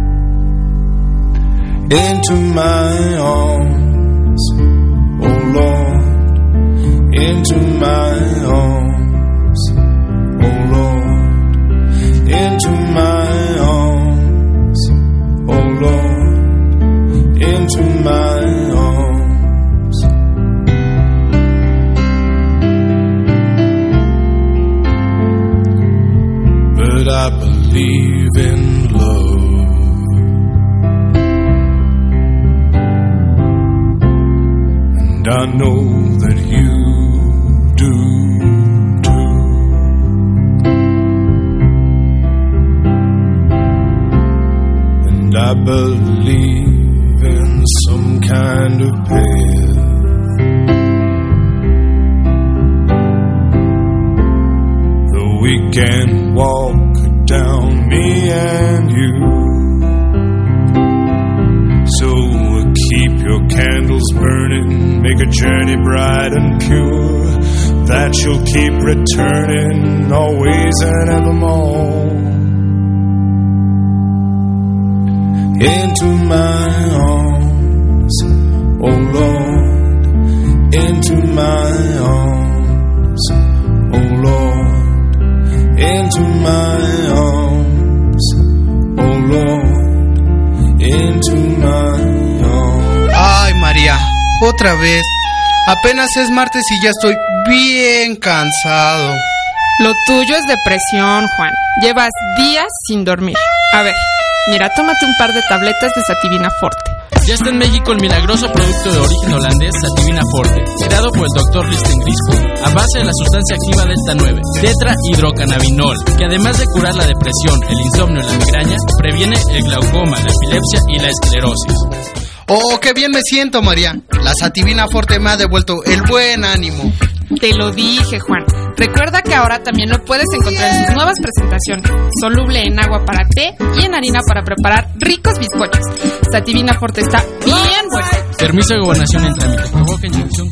Into my arms, oh Lord, into my arms, oh Lord, into my arms, oh Lord, into my arms. But I believe in love, and I know that you do too. And I believe in some kind of path that we can walk down, me and you. So keep your candles burning, make a journey bright and pure, that you'll keep returning always and evermore. Into my arms, oh Lord, into my arms, oh Lord, into my arms, oh Lord, into my arms. Ay, María, otra vez. Apenas es martes y ya estoy bien cansado. Lo tuyo es depresión, Juan. Llevas días sin dormir. A ver, mira, tómate un par de tabletas de Sativina Forte. Ya está en México el milagroso producto de origen holandés Sativina Forte, creado por el Dr. Listen Griswold, a base de la sustancia activa Delta 9, tetrahidrocannabinol, que además de curar la depresión, el insomnio y la migraña, previene el glaucoma, la epilepsia y la esclerosis. Oh, qué bien me siento, María. La Sativina Forte me ha devuelto el buen ánimo. Te lo dije, Juan. Recuerda que ahora también lo puedes encontrar en sus nuevas presentaciones. Soluble en agua para té y en harina para preparar ricos bizcochos. Sativina Forte está bien bueno. Permiso de gobernación en trámite. Provoca inyección.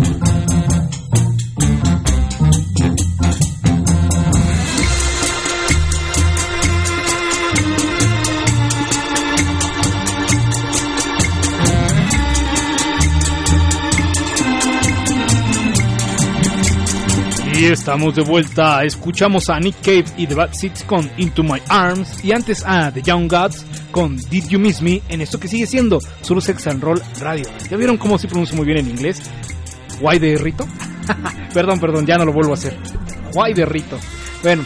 Y estamos de vuelta, escuchamos a Nick Cave y The Bad Seeds con Into My Arms y antes a The Young Gods con Did You Miss Me en esto que sigue siendo Solo Sex and Roll Radio. ¿Ya vieron cómo sí pronuncio muy bien en inglés? ¿Guay de Rito? perdón, ya no lo vuelvo a hacer. Guay de Rito. Bueno,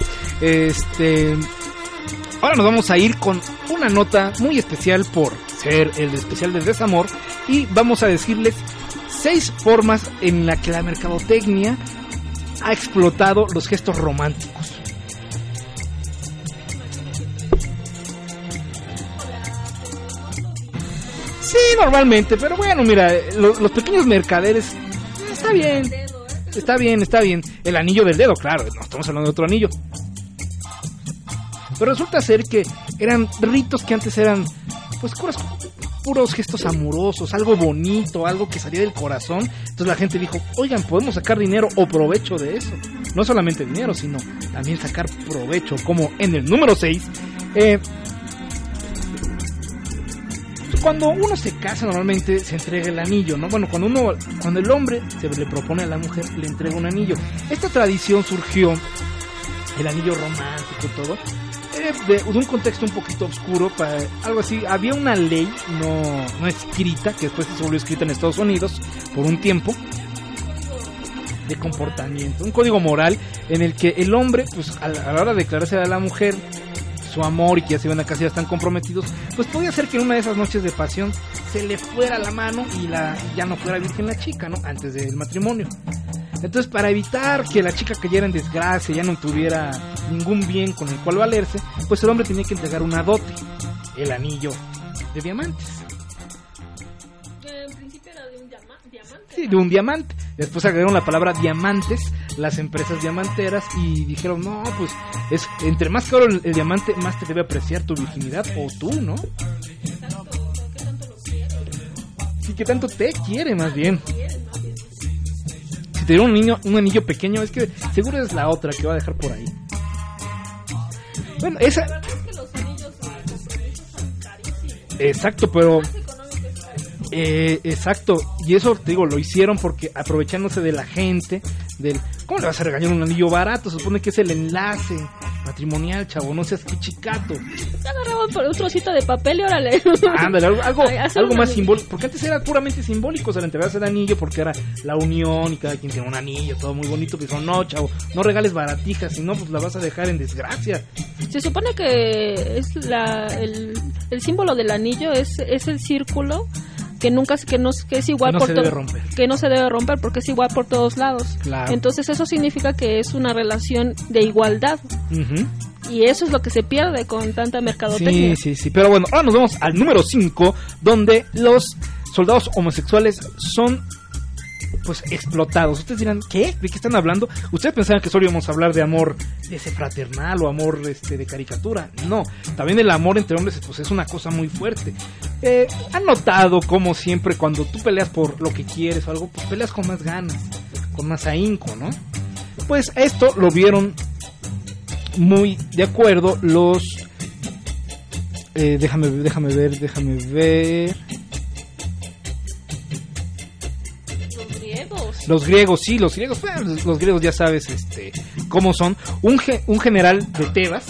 ahora nos vamos a ir con una nota muy especial por ser el especial del desamor y vamos a decirles 6 formas en la que la mercadotecnia ha explotado los gestos románticos. Sí, normalmente, pero bueno, mira, los pequeños mercaderes, está bien. El anillo del dedo, claro, no estamos hablando de otro anillo. Pero resulta ser que eran ritos que antes eran, pues, puros gestos amorosos, algo bonito, algo que salía del corazón. Entonces la gente dijo, oigan, podemos sacar dinero o provecho de eso. No solamente dinero, sino también sacar provecho, como en el número 6. Cuando uno se casa normalmente se entrega el anillo, ¿no? Bueno, cuando el hombre se le propone a la mujer, le entrega un anillo. Esta tradición surgió, el anillo romántico y todo, de un contexto un poquito oscuro, para algo así. Había una ley no escrita, que después se volvió escrita en Estados Unidos por un tiempo, de comportamiento, un código moral en el que el hombre, pues a la hora de declararse a la mujer su amor y que ya se iban a casar, ya están comprometidos, pues podía ser que en una de esas noches de pasión se le fuera la mano y ya no fuera virgen la chica, ¿no? Antes del matrimonio. Entonces, para evitar que la chica cayera en desgracia, ya no tuviera ningún bien con el cual valerse, pues el hombre tenía que entregar una dote, el anillo de diamantes. En principio era de un diamante. Sí, de un diamante. Después agregaron la palabra diamantes, las empresas diamanteras, y dijeron, no, pues, entre más caro el diamante, más te debe apreciar tu virginidad, o tú, ¿no? ¿Qué tanto lo quiere? Sí, que tanto te quiere, más bien. Si te dieron un anillo pequeño, es que seguro es la otra que va a dejar por ahí. Bueno, esa... La verdad es que los anillos son carísimos. Exacto, pero... exacto, y eso te digo, lo hicieron porque aprovechándose de la gente, ¿cómo le vas a regalar un anillo barato? Se supone que es el enlace matrimonial, chavo, no seas quichicato. Te agarraban por un trocito de papel y órale. Ándale, algo más simbólico, porque antes era puramente simbólico, o sea, le entregabas el anillo porque era la unión y cada quien tiene un anillo, todo muy bonito, pero no, chavo, no regales baratijas, si no, pues la vas a dejar en desgracia. Se supone que es el símbolo del anillo es el círculo que es igual por todo, que no se debe romper porque es igual por todos lados. Claro. Entonces eso significa que es una relación de igualdad. Uh-huh. Y eso es lo que se pierde con tanta mercadotecnia. Sí, pero bueno, ahora nos vamos al número 5, donde los soldados homosexuales son, pues, explotados. Ustedes dirán, ¿qué? ¿De qué están hablando? Ustedes pensaban que solo íbamos a hablar de amor ese fraternal o amor de caricatura. No, también el amor entre hombres, pues, es una cosa muy fuerte. ¿Han notado cómo siempre cuando tú peleas por lo que quieres o algo, pues peleas con más ganas, con más ahínco, ¿no? Pues esto lo vieron muy de acuerdo los... déjame ver... Los griegos, pues, los griegos ya sabes cómo son. Un general de Tebas,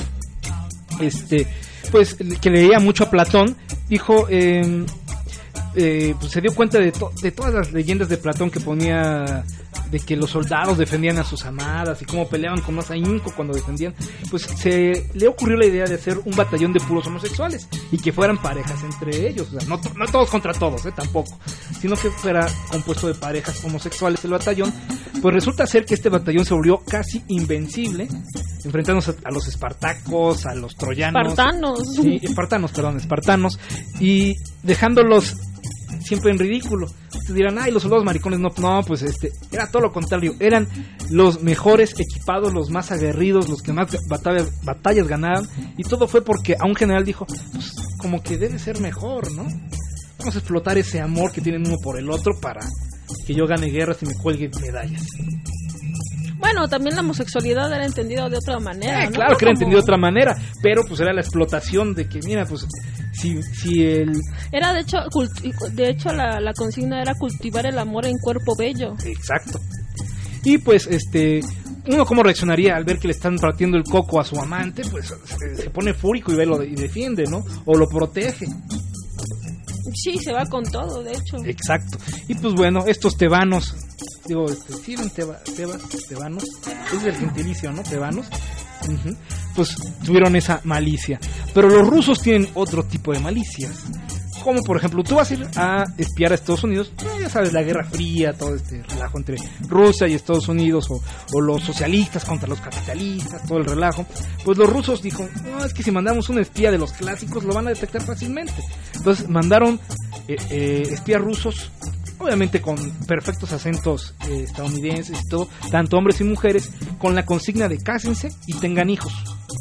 pues que leía mucho a Platón, dijo, pues se dio cuenta de todas las leyendas de Platón que ponía de que los soldados defendían a sus amadas y cómo peleaban con más ahínco cuando defendían. Pues se le ocurrió la idea de hacer un batallón de puros homosexuales y que fueran parejas entre ellos, o sea, no todos contra todos, tampoco, sino que fuera compuesto de parejas homosexuales el batallón. Pues resulta ser que este batallón se volvió casi invencible, enfrentándose a los espartacos, a los troyanos, espartanos, y dejándolos siempre en ridículo. Te dirán, ay, los soldados maricones, no, pues era todo lo contrario, eran los mejores equipados, los más aguerridos, los que más batallas ganaban, y todo fue porque a un general dijo, pues como que debe ser mejor, ¿no? Vamos a explotar ese amor que tienen uno por el otro para que yo gane guerras y me cuelgue medallas. Bueno, también la homosexualidad era entendida de otra manera, ¿no? Claro que era entendida de otra manera, pero pues era la explotación de que, mira, pues si el... Era de hecho la consigna era cultivar el amor en cuerpo bello. Exacto. Y pues uno cómo reaccionaría al ver que le están partiendo el coco a su amante, pues se pone fúrico y defiende, ¿no? O lo protege. Sí, se va con todo, de hecho. Exacto. Y pues bueno, estos tebanos, digo, sí, tebanos, es del gentilicio, ¿no? Tebanos. Uh-huh. Pues tuvieron esa malicia. Pero los rusos tienen otro tipo de malicias. Como por ejemplo, tú vas a ir a espiar a Estados Unidos, ya sabes, la Guerra Fría, todo este relajo entre Rusia y Estados Unidos, o los socialistas contra los capitalistas, todo el relajo. Pues los rusos dijo, no, es que si mandamos un espía de los clásicos lo van a detectar fácilmente. Entonces mandaron espías rusos, obviamente con perfectos acentos estadounidenses y todo, tanto hombres y mujeres, con la consigna de cásense y tengan hijos.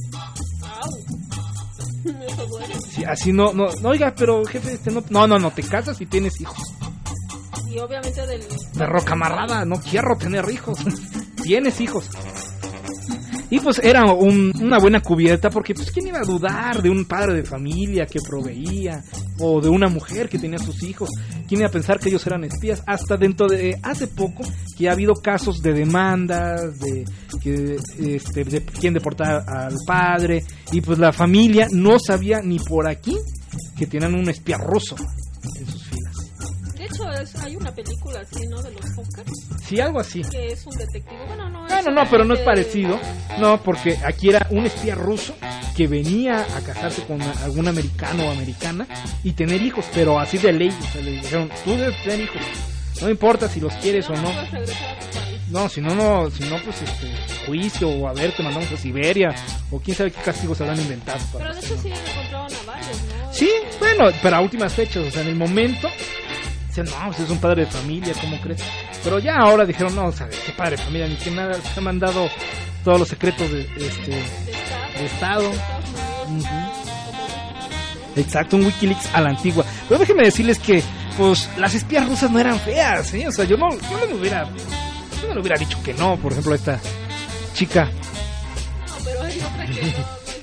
Sí, así no, oiga, pero jefe, no, te casas y tienes hijos. Y obviamente Perro camarada, no quiero tener hijos. Tienes hijos. Y pues era una buena cubierta, porque pues quién iba a dudar de un padre de familia que proveía, o de una mujer que tenía sus hijos. Quién iba a pensar que ellos eran espías. Hasta dentro de hace poco que ha habido casos de demandas de quién deportar al padre, y pues la familia no sabía ni por aquí que tenían un espía ruso en sus filas. De hecho hay una película así, ¿no? De los Fokkers. Sí, algo así. Que es un detective. Bueno, no, pero no es parecido. No, porque aquí era un espía ruso que venía a casarse con algún americano o americana y tener hijos, pero así de ley. O sea, le dijeron, tú debes tener hijos. No importa si los quieres o no. No, si no, pues juicio, o a ver, te mandamos a Siberia, o quién sabe qué castigos se habrán inventado. Pero de hecho sí encontraron a varios, ¿no? Sí, bueno, pero a últimas fechas, o sea, en el momento, dicen, no, pues es un padre de familia, ¿cómo crees? Pero ya ahora dijeron, no, ¿sabes qué padre de familia? Ni que nada, se han mandado todos los secretos de Estado. Uh-huh. Exacto, un Wikileaks a la antigua. Pero déjenme decirles que, pues, las espías rusas no eran feas, ¿eh? O sea, yo no le hubiera dicho que no, por ejemplo, a esta chica. No, pero hay otra que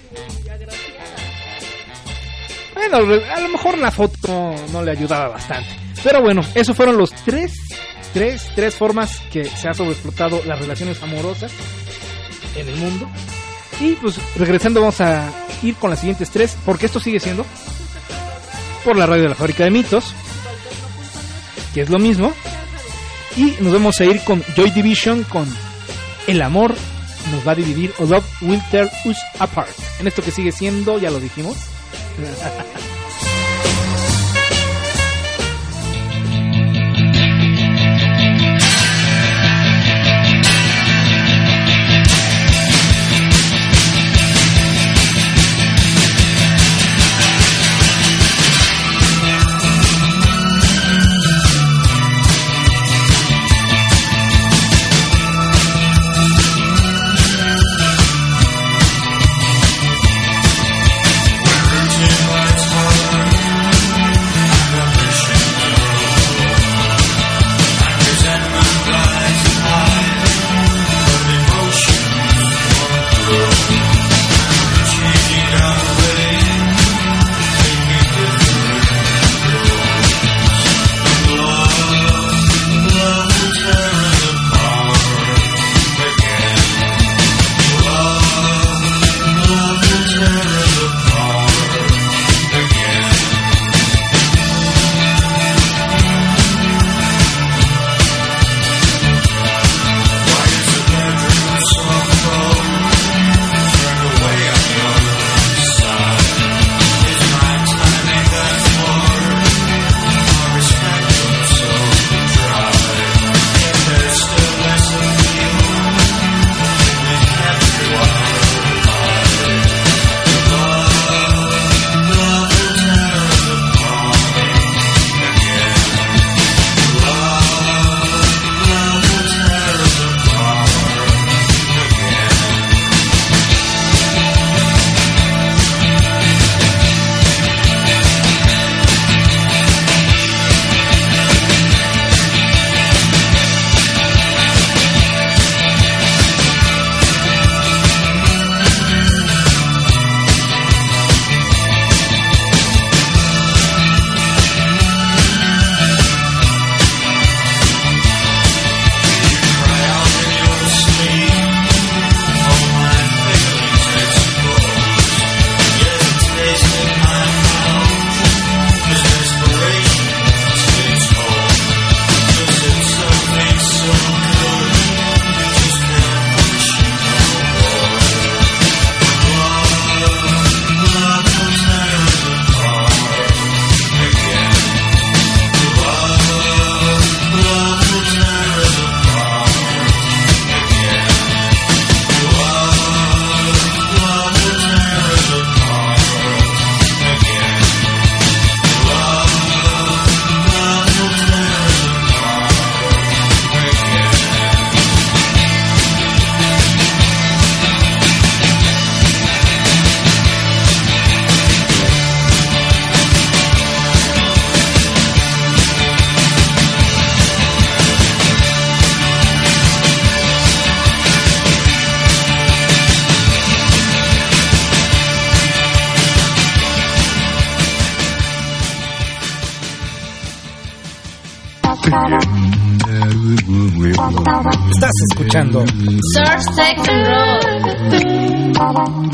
bueno, a lo mejor la foto no le ayudaba bastante. Pero bueno, esos fueron los tres formas que se ha sobreexplotado las relaciones amorosas en el mundo. Y pues regresando vamos a ir con las siguientes tres, porque esto sigue siendo por la radio de la Fábrica de Mitos, que es lo mismo. Y nos vamos a ir con Joy Division, con El amor nos va a dividir, o Love Will Tear Us Apart. En esto que sigue siendo, ya lo dijimos, Lights Estás escuchando Surf, Sex and Roll.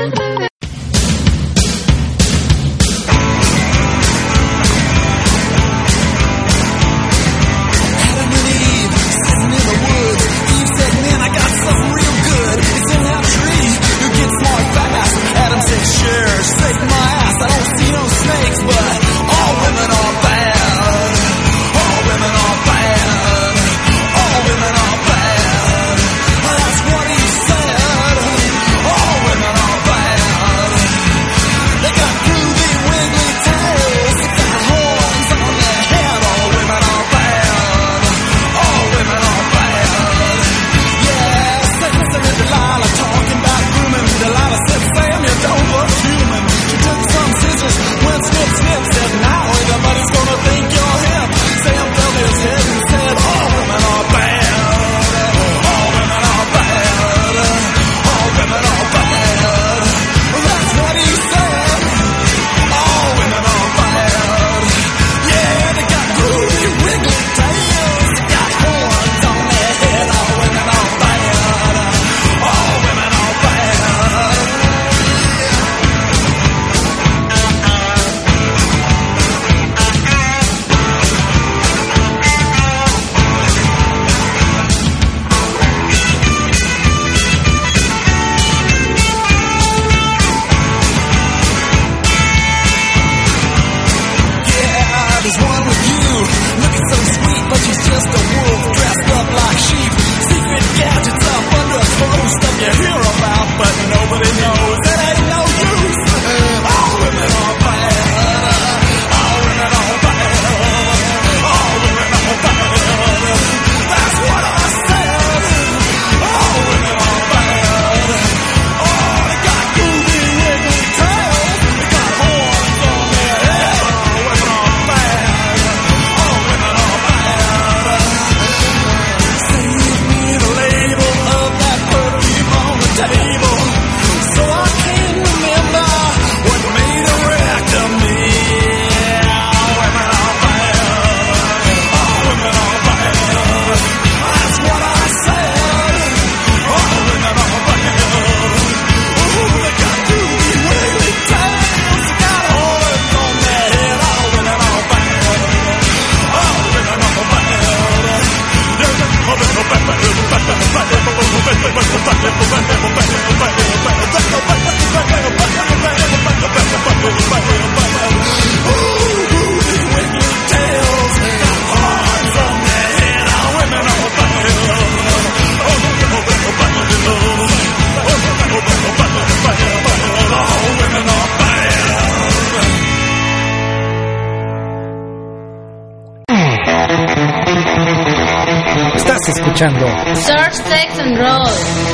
Escuchando Surf, Sex and Roll.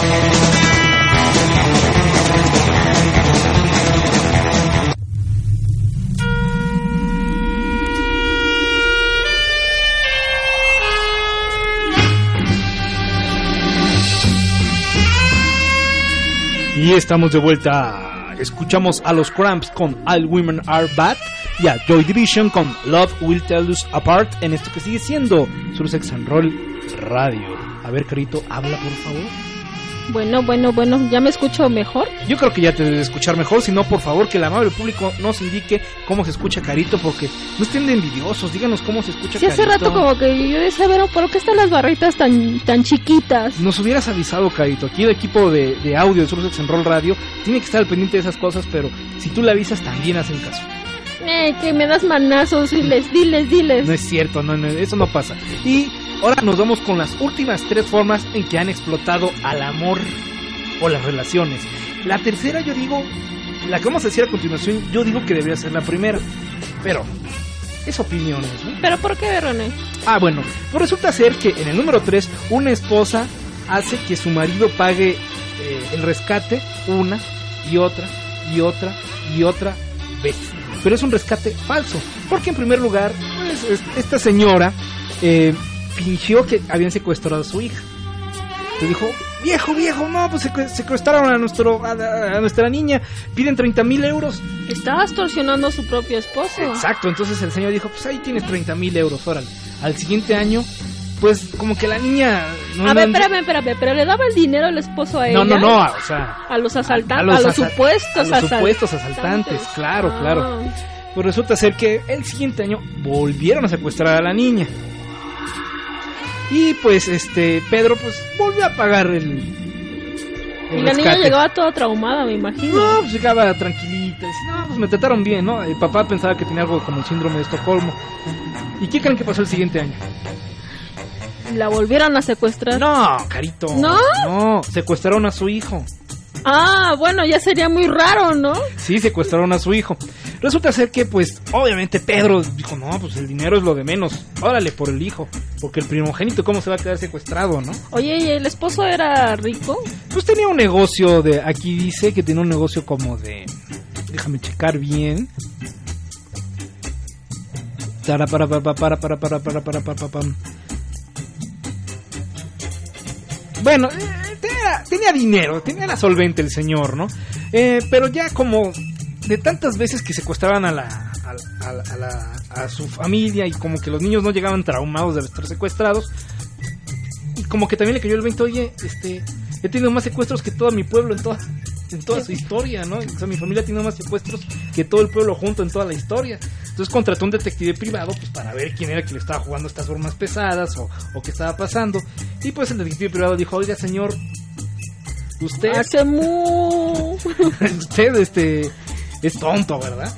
Y estamos de vuelta. Escuchamos a los Cramps con All Women Are Bad y a Joy Division con Love Will Tear Us Apart en esto que sigue siendo Surf, Sex and Roll Radio. A ver, Carito, habla por favor. Bueno, ¿ya me escucho mejor? Yo creo que ya te debes escuchar mejor, si no, por favor, que el amable público nos indique cómo se escucha Carito, porque no estén de envidiosos, díganos cómo se escucha Carito. Sí, hace rato como que yo decía, pero ¿por qué están las barritas tan chiquitas? Nos hubieras avisado, Carito, aquí el equipo de audio de Surf, Sex and Roll Radio tiene que estar al pendiente de esas cosas, pero si tú le avisas también hacen caso. Que me das manazos, diles. No es cierto, no, eso no pasa. Y ahora nos vamos con las últimas 3 formas en que han explotado al amor o las relaciones. La tercera, yo digo, la que vamos a decir a continuación, yo digo que debería ser la primera. Pero es opiniones, ¿no? ¿Pero por qué, René? Bueno, pues resulta ser que en el número 3, una esposa hace que su marido pague el rescate una y otra vez. Pero es un rescate falso, porque en primer lugar, pues, esta señora fingió que habían secuestrado a su hija. Le dijo, viejo, no, pues secuestraron a nuestra niña, piden 30,000 euros. Estaba extorsionando a su propio esposo. Exacto, entonces el señor dijo, pues ahí tienes 30,000 euros, órale. Al siguiente año pues como que la niña... A ver, espérame, pero le daba el dinero el esposo a ella. No, o sea... A los asaltantes, a los supuestos asaltantes, claro. Pues resulta ser que el siguiente año volvieron a secuestrar a la niña. Y pues Pedro pues volvió a pagar el y la niña llegaba toda traumada, me imagino. No, pues llegaba tranquilita. Dice, no, pues me trataron bien, ¿no? El papá pensaba que tenía algo como el síndrome de Estocolmo. ¿Y qué creen que pasó el siguiente año? ¿La volvieron a secuestrar? No, carito. No, secuestraron a su hijo. Ah, bueno, ya sería muy raro, ¿no? Sí, secuestraron a su hijo. Resulta ser que, pues, obviamente Pedro dijo, no, pues el dinero es lo de menos. Órale por el hijo, porque el primogénito, ¿cómo se va a quedar secuestrado, no? Oye, ¿y el esposo era rico? Pues tenía un negocio de... Aquí dice que tenía un negocio como de... Déjame checar bien. Bueno, tenía dinero, tenía la solvente el señor, ¿no? Pero ya como de tantas veces que secuestraban a su familia y como que los niños no llegaban traumados de estar secuestrados, y como que también le cayó el 20, oye, he tenido más secuestros que todo mi pueblo en toda su historia, ¿no? O sea, mi familia ha tenido más secuestros que todo el pueblo junto en toda la historia. Entonces contrató un detective privado pues para ver quién era que le estaba jugando estas bromas pesadas o qué estaba pasando. Y pues el detective privado dijo, oiga señor, usted es tonto, ¿verdad?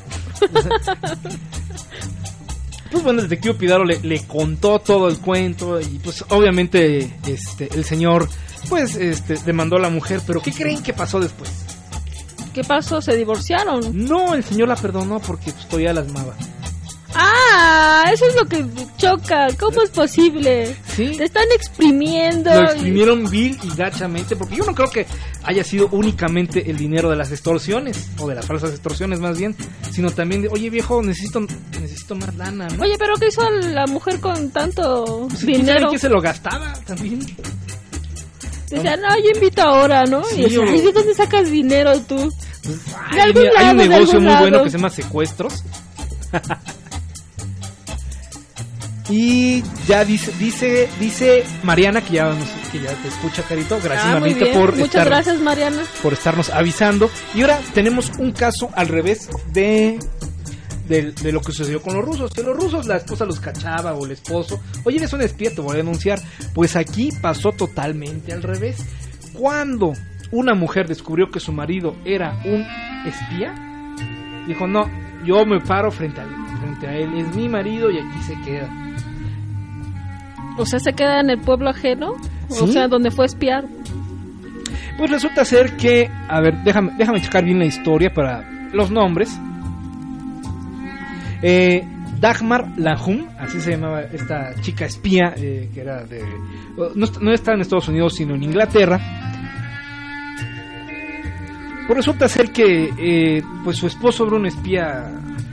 Pues bueno, el detective privado le contó todo el cuento y pues obviamente el señor pues demandó a la mujer, pero ¿qué creen que pasó después? ¿Qué pasó? ¿Se divorciaron? No, el señor la perdonó porque pues, todavía las amaba. Ah, eso es lo que choca. ¿Cómo es posible? ¿Sí? Te están exprimiendo. Lo exprimieron vil y gachamente, porque yo no creo que haya sido únicamente el dinero de las extorsiones, o de las falsas extorsiones más bien, sino también de, oye viejo, necesito más lana, ¿no? Oye, pero ¿qué hizo la mujer con tanto pues, dinero? ¿Quién se lo gastaba también? Decía, no, yo invito ahora, ¿no? Sí, y decía, ay, ¿de dónde sacas dinero tú? Hay un negocio muy bueno que se llama secuestros. Y ya dice Mariana que ya te escucha, carito. Gracias, Marlita, muchas gracias, Mariana, por estarnos avisando. Y ahora tenemos un caso al revés de lo que sucedió con los rusos. Que los rusos la esposa los cachaba o el esposo, oye, eres un espía, te voy a denunciar. Pues aquí pasó totalmente al revés. Cuando una mujer descubrió que su marido era un espía, dijo, no, yo me paro frente a él, es mi marido y aquí se queda. O sea, ¿se queda en el pueblo ajeno? ¿Sí? O sea, donde fue a espiar. Pues resulta ser que, a ver, déjame checar bien la historia para los nombres. Dagmar Lahum, así se llamaba esta chica espía, que era de... No estaba en Estados Unidos, sino en Inglaterra. Pues resulta ser que pues su esposo era un espía,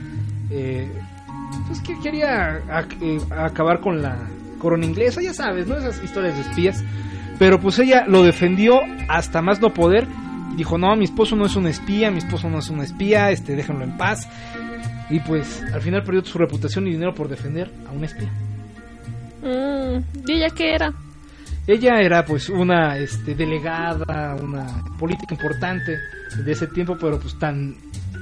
pues que quería acabar con la corona inglesa, ya sabes, ¿no? Esas historias de espías. Pero pues ella lo defendió hasta más no poder. Y dijo, no, mi esposo no es un espía, déjenlo en paz. Y pues al final perdió su reputación y dinero por defender a un espía. ¿Y ella qué era? Ella era pues una delegada, una política importante de ese tiempo, pero pues tan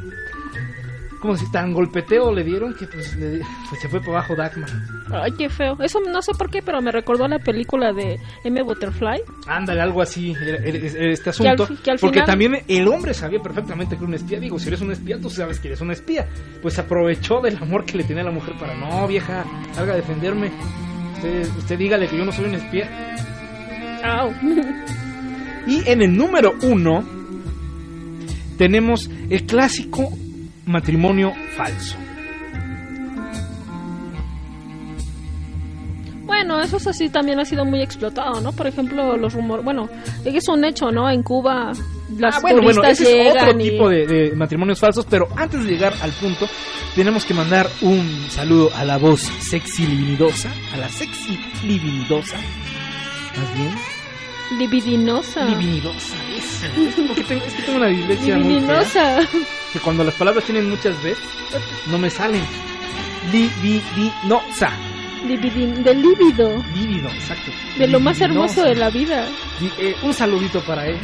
golpeteo le dieron que pues se fue por abajo Dagmar. Ay, qué feo. Eso no sé por qué, pero me recordó a la película de M. Butterfly. Ándale, algo así era este asunto. Que al porque final... también el hombre sabía perfectamente que era un espía. Digo, si eres un espía, tú sabes que eres un espía. Pues aprovechó del amor que le tenía a la mujer para, no, vieja, salga a defenderme. Usted dígale que yo no soy un espía. Au. Y en el número 1 tenemos el clásico matrimonio falso. Bueno, eso sí también ha sido muy explotado, ¿no? Por ejemplo, los rumores, bueno, es un hecho, ¿no? En Cuba las turistas ese llegan es otro tipo de matrimonios falsos, pero antes de llegar al punto, tenemos que mandar un saludo a la voz sexy libidinosa, más bien. Libidinosa, eso. Es que tengo una dislexia muy fea, que cuando las palabras tienen muchas veces no me salen. Libidinosa. Del líbido. Líbido, exacto. De lo más hermoso de la vida. Un saludito para él.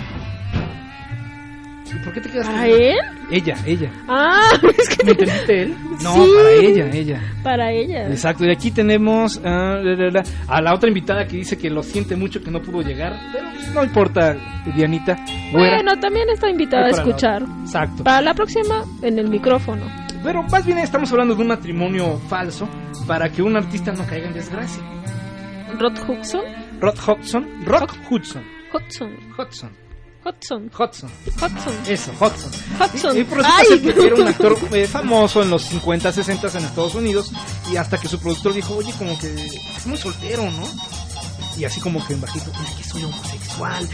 ¿Y por qué te quedas? ¿Para él? Ella. Ah, es que... ¿Me entendiste él? No, sí. para ella. Para ella. Exacto, y aquí tenemos a la otra invitada que dice que lo siente mucho que no pudo llegar, pero no importa, Dianita. Bueno, también está invitada a escuchar. Exacto. Para la próxima, en el micrófono. Pero más bien estamos hablando de un matrimonio falso para que un artista no caiga en desgracia. Rod Hudson. Eso, Hudson. Y por resulta ser que era un actor famoso en los 50, 60 en Estados Unidos. Y hasta que su productor dijo, oye, como que es muy soltero, ¿no? Y así como que en bajito, es que soy homosexual.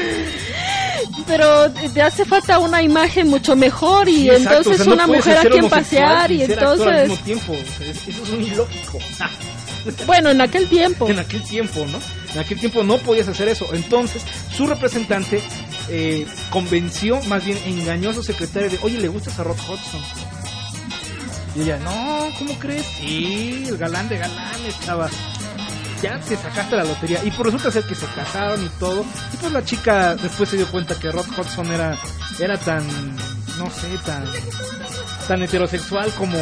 Pero te hace falta una imagen mucho mejor. Y sí, exacto, entonces o sea, no una mujer a quien pasear. Y entonces al mismo tiempo, o sea, eso es muy ilógico. Bueno, en aquel tiempo, ¿no? En aquel tiempo no podías hacer eso. Entonces, su representante convenció, más bien engañó a su secretaria de, oye, ¿le gustas a Rod Hudson? Y ella, no, ¿cómo crees? Sí, el galán de galanes, chava. Ya te sacaste la lotería. Y por resulta ser que se casaron y todo. Y pues la chica después se dio cuenta que Rod Hudson era tan, no sé, tan heterosexual como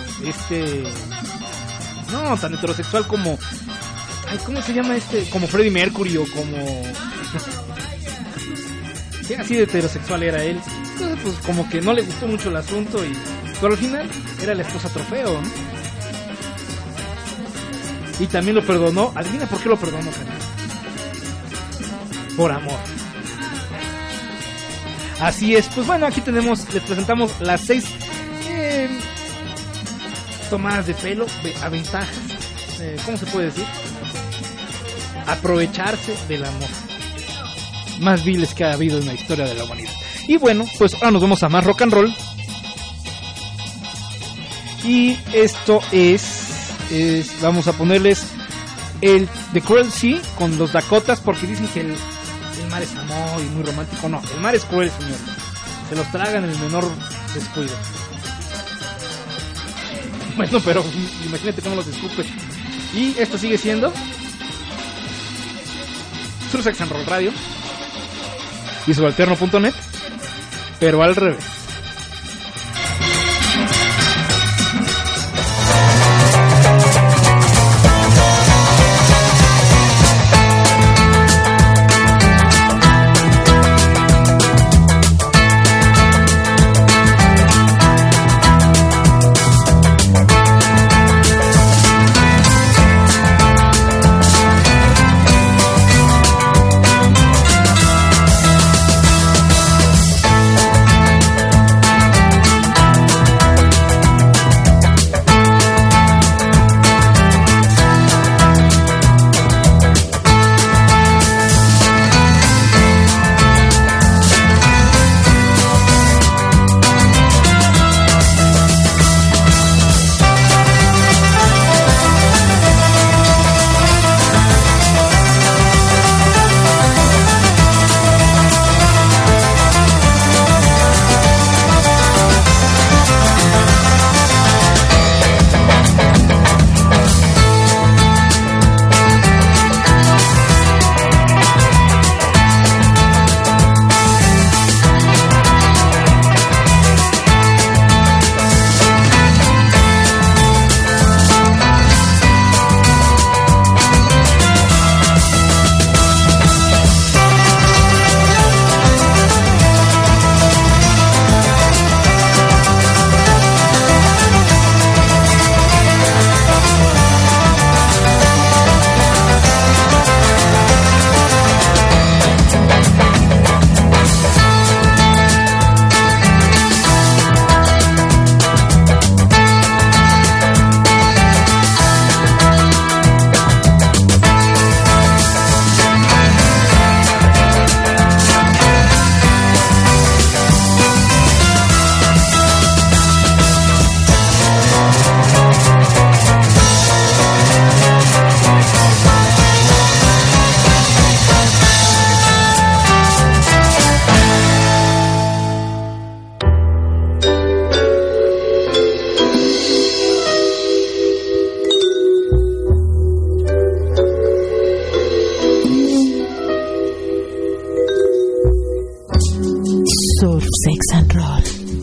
no, tan heterosexual como... Ay, ¿cómo se llama como Freddie Mercury o como... Sí, así de heterosexual era él. Entonces, pues como que no le gustó mucho el asunto pero al final era la esposa trofeo, ¿no? Y también lo perdonó. Adivina por qué lo perdonó, Karen. Por amor. Así es. Pues bueno, aquí les presentamos las 6... tomadas de pelo, aventajas, ¿cómo se puede decir? Aprovecharse del amor más viles que ha habido en la historia de la humanidad. Y bueno, pues ahora nos vamos a más rock and roll. Y esto vamos a ponerles el The Cruel Sea con los Dakotas, porque dicen que el mar es amor y muy romántico. No, el mar es cruel, señores. Se los tragan en el menor descuido. Bueno, pero imagínate cómo los escupe. Y esto sigue siendo Sursex and Roll Radio y subalterno.net, pero al revés.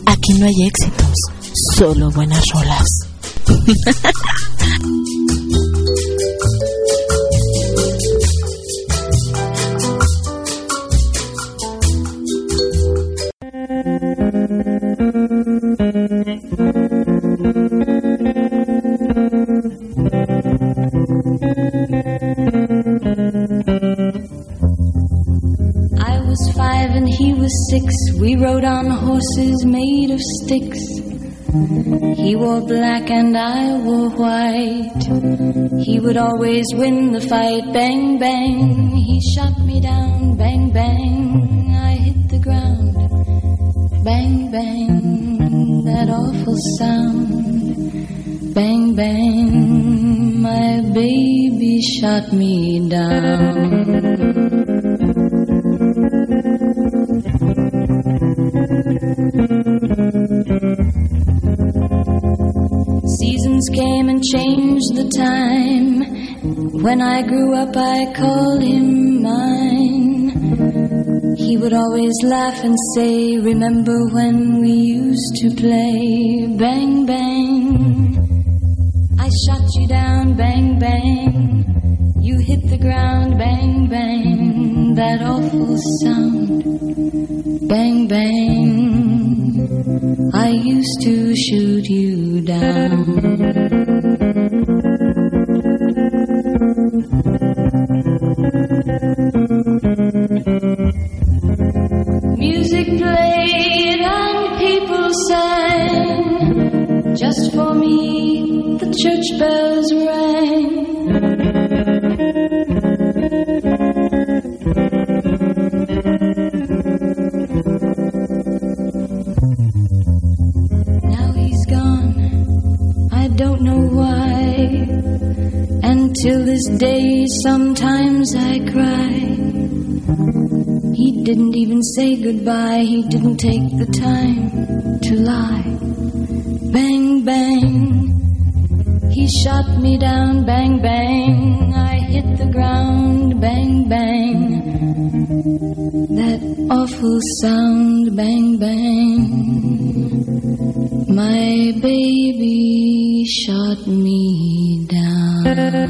Aquí no hay éxitos, solo buenas rolas. I was 5 and he was 6. We rode on horses made of sticks. He wore black and I wore white. He would always win the fight. Bang, bang, he shot me down. Bang, bang, I hit the ground. Bang, bang, that awful sound. Bang, bang, my baby shot me down. Seasons came and changed the time. When I grew up I called him mine. He would always laugh and say, remember when we used to play? Bang, bang, I shot you down. Bang, bang, you hit the ground. Bang, bang, that awful sound. Bang, bang, I used to shoot you down. Music played and people sang. Just for me the church bells rang. Now he's gone, I don't know why. And till this day sometimes I cry. He didn't even say goodbye. He didn't take the time to lie. Bang, bang, he shot me down. Bang, bang, I hit the ground. Bang, bang, that awful sound. Bang, bang, my baby shot me down.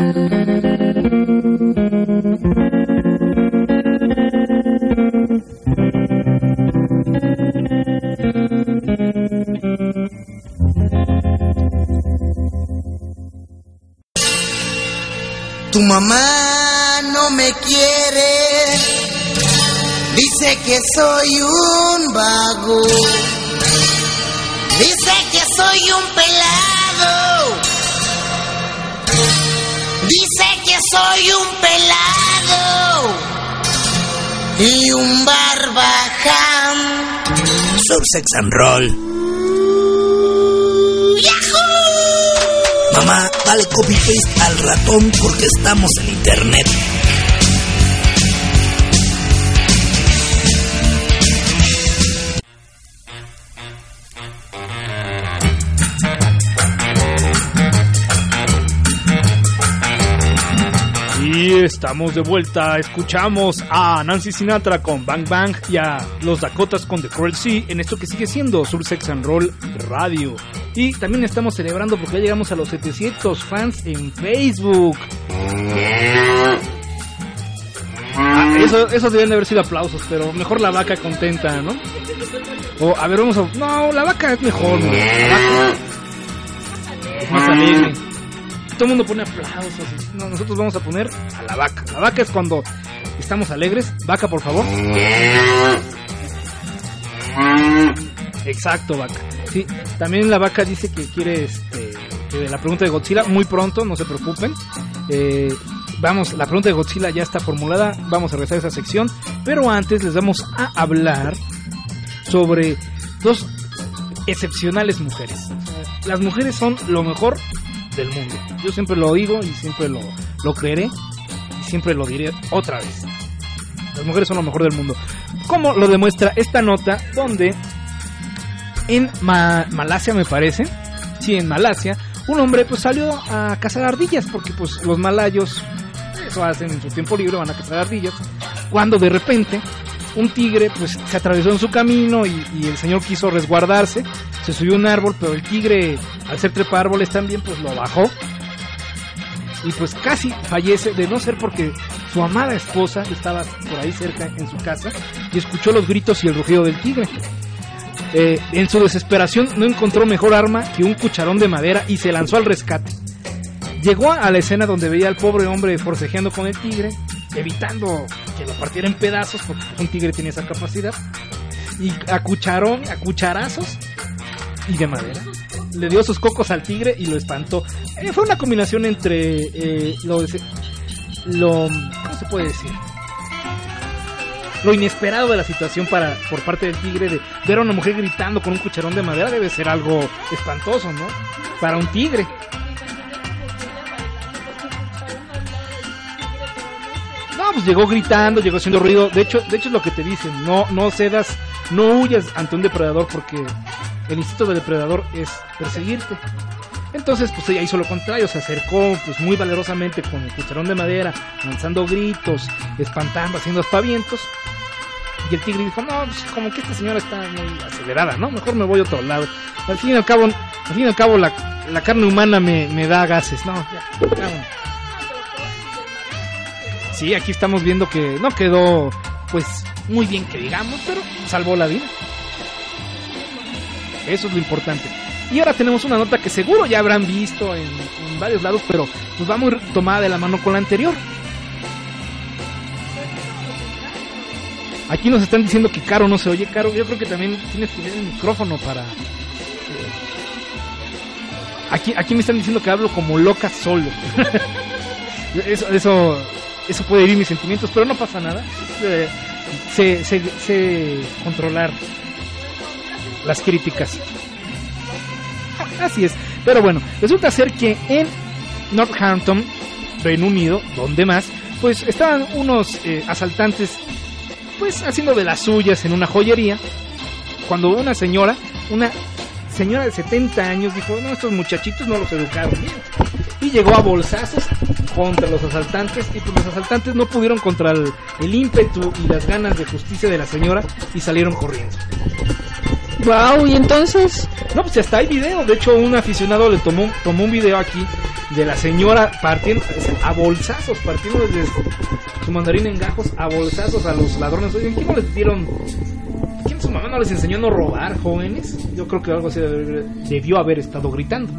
Tu mamá no me quiere, dice que soy un vago, dice que soy un pelado, dice que soy un pelado y un barbaján. Sursex and Roll. Mamá, dale copy-paste al ratón porque estamos en internet. Y estamos de vuelta, escuchamos a Nancy Sinatra con Bang Bang y a los Dakotas con The Cruel Sea en esto que sigue siendo Sursex and Roll Radio. Y también estamos celebrando porque ya llegamos a los 700 fans en Facebook. Esos deben de haber sido aplausos, pero mejor la vaca contenta, ¿no? O a ver, vamos a... No, la vaca es mejor, ¿no? La vaca es más alegre. Todo el mundo pone aplausos. No, nosotros vamos a poner a la vaca. La vaca es cuando estamos alegres. Vaca, por favor. Exacto, vaca. Sí, también la vaca dice que quiere la pregunta de Godzilla muy pronto, no se preocupen. Vamos, la pregunta de Godzilla ya está formulada. Vamos a regresar a esa sección. Pero antes les vamos a hablar sobre dos excepcionales mujeres. Las mujeres son lo mejor del mundo. Yo siempre lo digo y siempre lo creeré y siempre lo diré otra vez. Las mujeres son lo mejor del mundo. Como lo demuestra esta nota donde en Malasia, me parece, sí, en Malasia, un hombre pues salió a cazar ardillas porque pues los malayos eso hacen en su tiempo libre, van a cazar ardillas, cuando de repente un tigre pues se atravesó en su camino y el señor quiso resguardarse, se subió a un árbol, pero el tigre, al ser trepa árboles también, pues lo bajó y pues casi fallece, de no ser porque su amada esposa estaba por ahí cerca en su casa y escuchó los gritos y el rugido del tigre. En su desesperación no encontró mejor arma que un cucharón de madera y se lanzó al rescate. Llegó a la escena donde veía al pobre hombre forcejeando con el tigre, evitando que lo partiera en pedazos, porque un tigre tiene esa capacidad, y a cucharazos y de madera le dio sus cocos al tigre y lo espantó. Fue una combinación entre ¿cómo se puede decir? Lo inesperado de la situación por parte del tigre, de ver a una mujer gritando con un cucharón de madera. Debe ser algo espantoso, ¿no? Para un tigre. No, pues llegó gritando, llegó haciendo ruido. De hecho es lo que te dicen, no cedas, no huyas ante un depredador, porque el instinto del depredador es perseguirte. Entonces pues ella hizo lo contrario, se acercó pues muy valerosamente con el cucharón de madera, lanzando gritos, espantando, haciendo aspavientos. Y el tigre dijo, no, pues como que esta señora está muy acelerada, ¿no? Mejor me voy a otro lado. Al fin y al cabo la carne humana me da gases, ¿no? Ya. Sí, aquí estamos viendo que no quedó pues muy bien que digamos, pero salvó la vida. Eso es lo importante. Y ahora tenemos una nota que seguro ya habrán visto en varios lados, pero pues va muy tomada de la mano con la anterior. Aquí nos están diciendo que Caro no se oye. Caro, yo creo que también tienes que tener el micrófono para... Aquí me están diciendo que hablo como loca solo. Eso puede herir mis sentimientos, pero no pasa nada. Sé controlar las críticas. Así es. Pero bueno, resulta ser que en Northampton, Reino Unido, donde más, pues estaban unos asaltantes pues haciendo de las suyas en una joyería, cuando una señora de 70 años dijo, no, estos muchachitos no los educaron bien, y llegó a bolsazos contra los asaltantes, y pues los asaltantes no pudieron contra el ímpetu y las ganas de justicia de la señora y salieron corriendo. Wow, ¿y entonces? No, pues hasta hay video. De hecho, un aficionado le tomó un video aquí de la señora partiendo a bolsazos, partiendo desde su mandarín en gajos a bolsazos a los ladrones. Oigan, ¿quién no les dieron? ¿Quién su mamá no les enseñó a no robar, jóvenes? Yo creo que algo así debió haber estado gritando.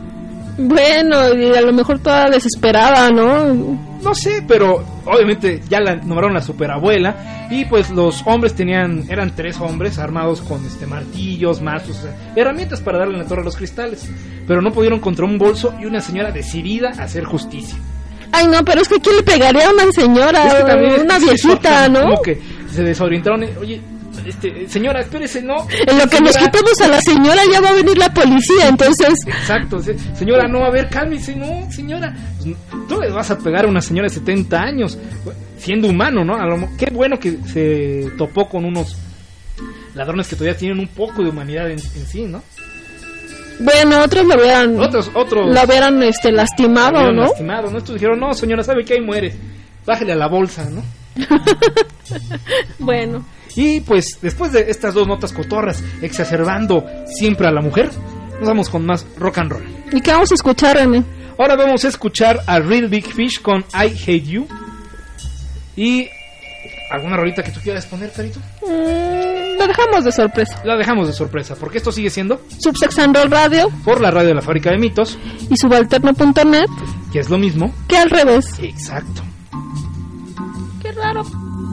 Bueno, y a lo mejor toda desesperada, ¿no? No sé, pero obviamente ya la nombraron la superabuela. Y pues los hombres eran 3 hombres armados con martillos, mazos, herramientas para darle en la torre a los cristales. Pero no pudieron contra un bolso y una señora decidida a hacer justicia. Ay, no, pero es que ¿quién le pegaría a una señora? Es que también una viejita, ¿no? Como que se desorientaron. Oye, señora, espérese, ¿no? En lo que señora, nos quitamos a la señora ya va a venir la policía, entonces... Exacto, señora, no, a ver, cálmese, no, señora. Tú le vas a pegar a una señora de 70 años, siendo humano, ¿no? Qué bueno que se topó con unos ladrones que todavía tienen un poco de humanidad en sí, ¿no? Bueno, otros lo hubieran... Otros lo hubieran lastimado, ¿no? Lastimado, ¿no? Estos dijeron, no, señora, ¿sabe qué? Ahí muere. Bájale a la bolsa, ¿no? Bueno... Y pues después de estas 2 notas cotorras exacerbando siempre a la mujer, nos vamos con más rock and roll. ¿Y qué vamos a escuchar, René? Ahora vamos a escuchar a Real Big Fish con I Hate You. ¿Y alguna rolita que tú quieras poner, Carito? La dejamos de sorpresa. La dejamos de sorpresa, porque esto sigue siendo Subsex and Roll Radio, por la radio de la Fábrica de Mitos, y subalterno.net, que es lo mismo que al revés. Exacto. Qué raro.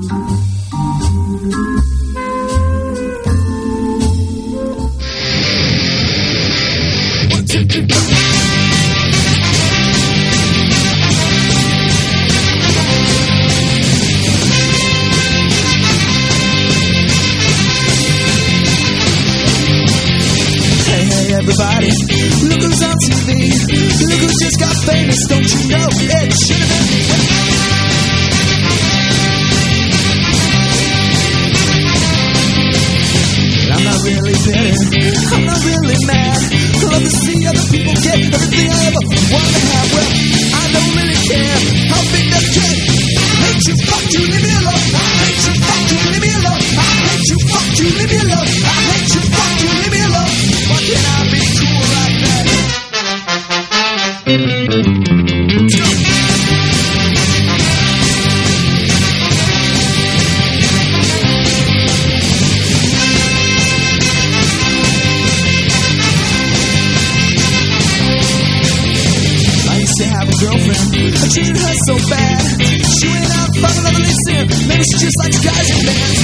Hey everybody, look who's on TV. Look who just got famous, don't you know it should have been. I'm not really bitter, I'm not really mad. I love to see other people get everything I ever want to have. Well, I don't really care how big that get. Hate you, fuck you, leave me alone. Hate you, fuck you, leave me alone. so bad. She went out, found another lead singer. Maybe she just likes guys in bands.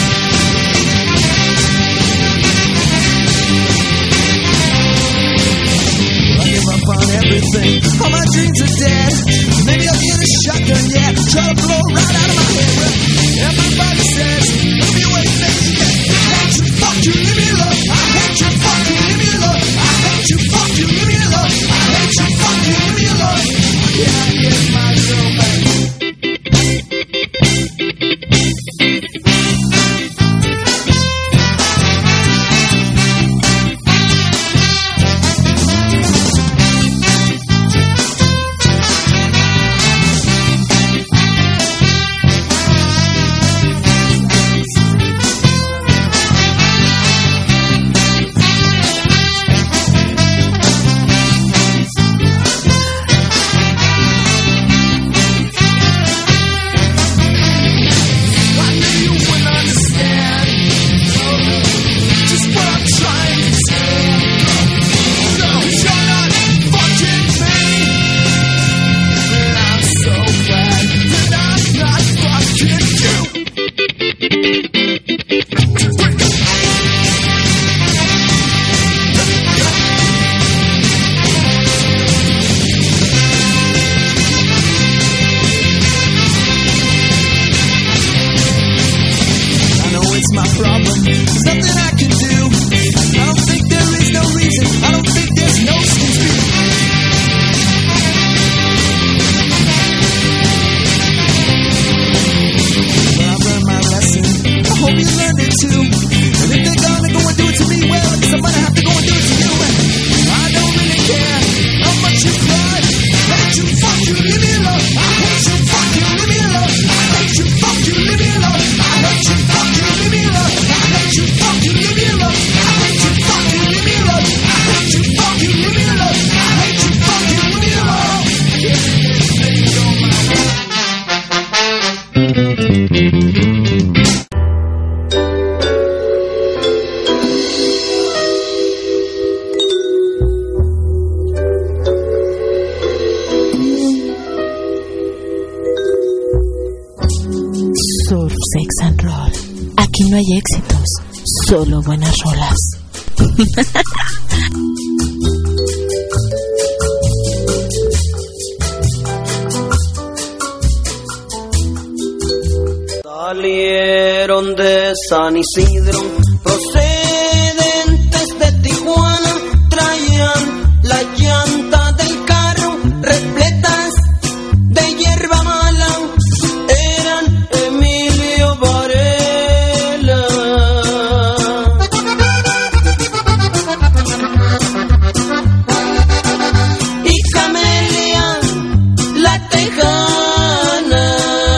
I give up on everything. All my dreams are dead. Maybe I'll get a shotgun, yeah. Try to blow right out of my head. Well, everybody says, let me away, baby. I hate you, fuck you, leave me alone. I hate you, fuck you, leave me alone. I hate you, fuck you, leave me alone. I hate you, fuck you, leave me alone. Can I get my girl back? No hay éxitos, solo buenas rolas. Salieron de San Isidro, procedentes de Tijuana, traían la llanta del carro repletas de hierba mala. Eran Emilio Varela y Camelia la Tejana.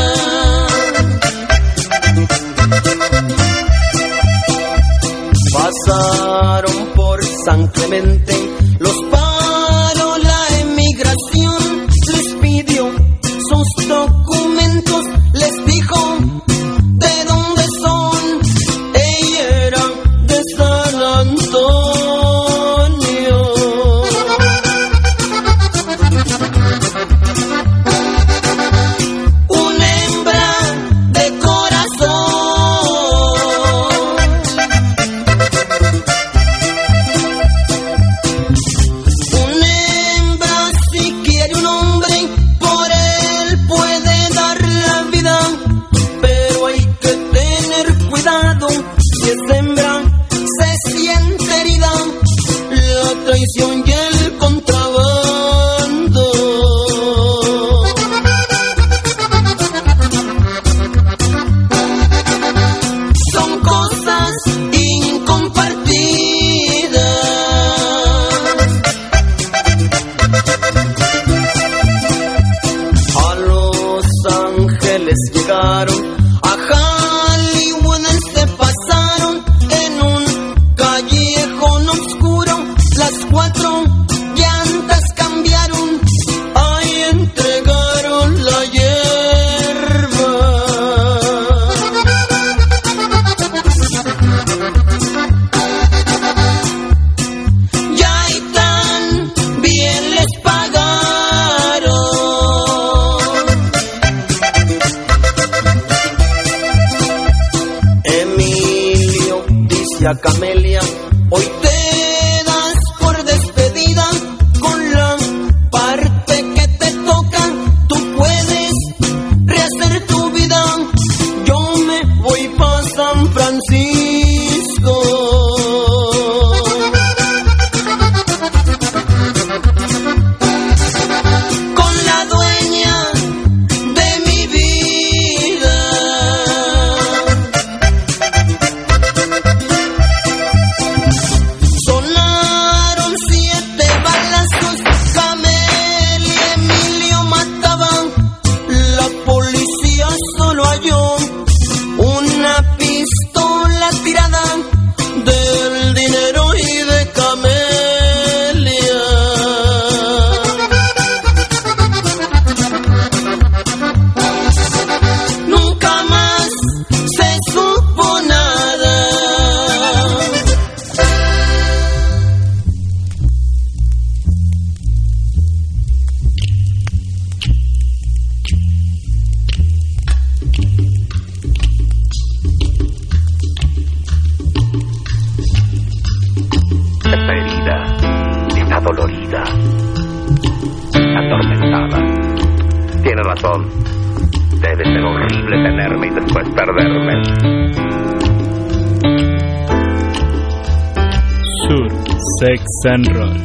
Pasaron por San Clemente, los paró la emigración, les pidió sus documentos, les dijo de dónde son, ella era de San Antonio. Una hembra de corazón, una hembra si quiere un hombre, por él puede dar la vida, pero hay que tener cuidado, si es hembra se siente herida, la traición y el contrabando. Son cosas incompartidas. A Los Ángeles llegaron, a Hollywood se pasaron, en un callejón oscuro las cuatro ya Camelia. Hoy te das por despedida con la parte que te toca. Tú puedes rehacer tu vida. Yo me voy pa' San Francisco. Con la dueña de mi vida. Sonaron 7 balazos, Camel y Emilio mataban. La policía solo halló una pistola tirada del dinero y de Camelia. Nunca más se supo nada. Esta herida está dolorida, atormentada. Tiene razón. Debe ser horrible tenerme y después perderme. Sur, Sex and Roll.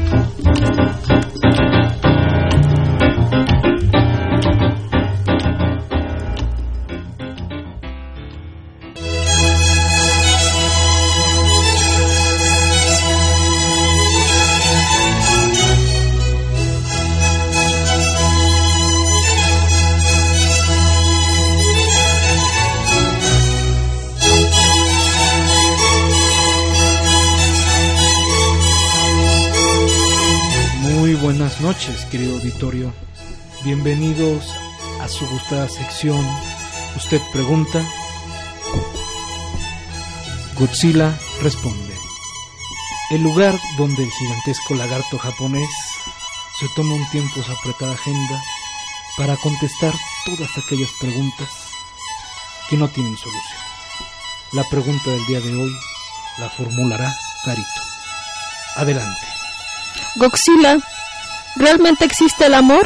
Buenas noches, querido auditorio. Bienvenidos a su gustada sección Usted Pregunta, Godzilla Responde. El lugar donde el gigantesco lagarto japonés se toma un tiempo su apretada agenda para contestar todas aquellas preguntas que no tienen solución. La pregunta del día de hoy la formulará Carito. Adelante. Godzilla, ¿realmente existe el amor?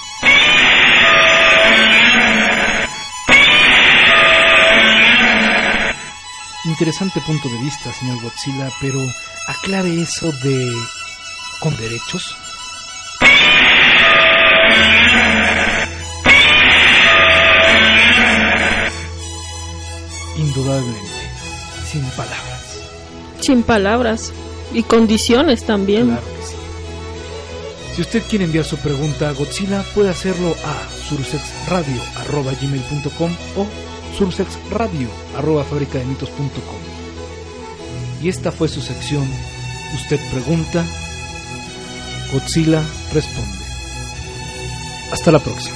Interesante punto de vista, señor Godzilla, pero aclare eso de ¿con derechos? Indudablemente, sin palabras. Sin palabras. Y condiciones también. Claro que sí. Si usted quiere enviar su pregunta a Godzilla, puede hacerlo a sursexradio@gmail.com o sursexradio@fabricademitos.com. Y esta fue su sección Usted Pregunta, Godzilla Responde. Hasta la próxima.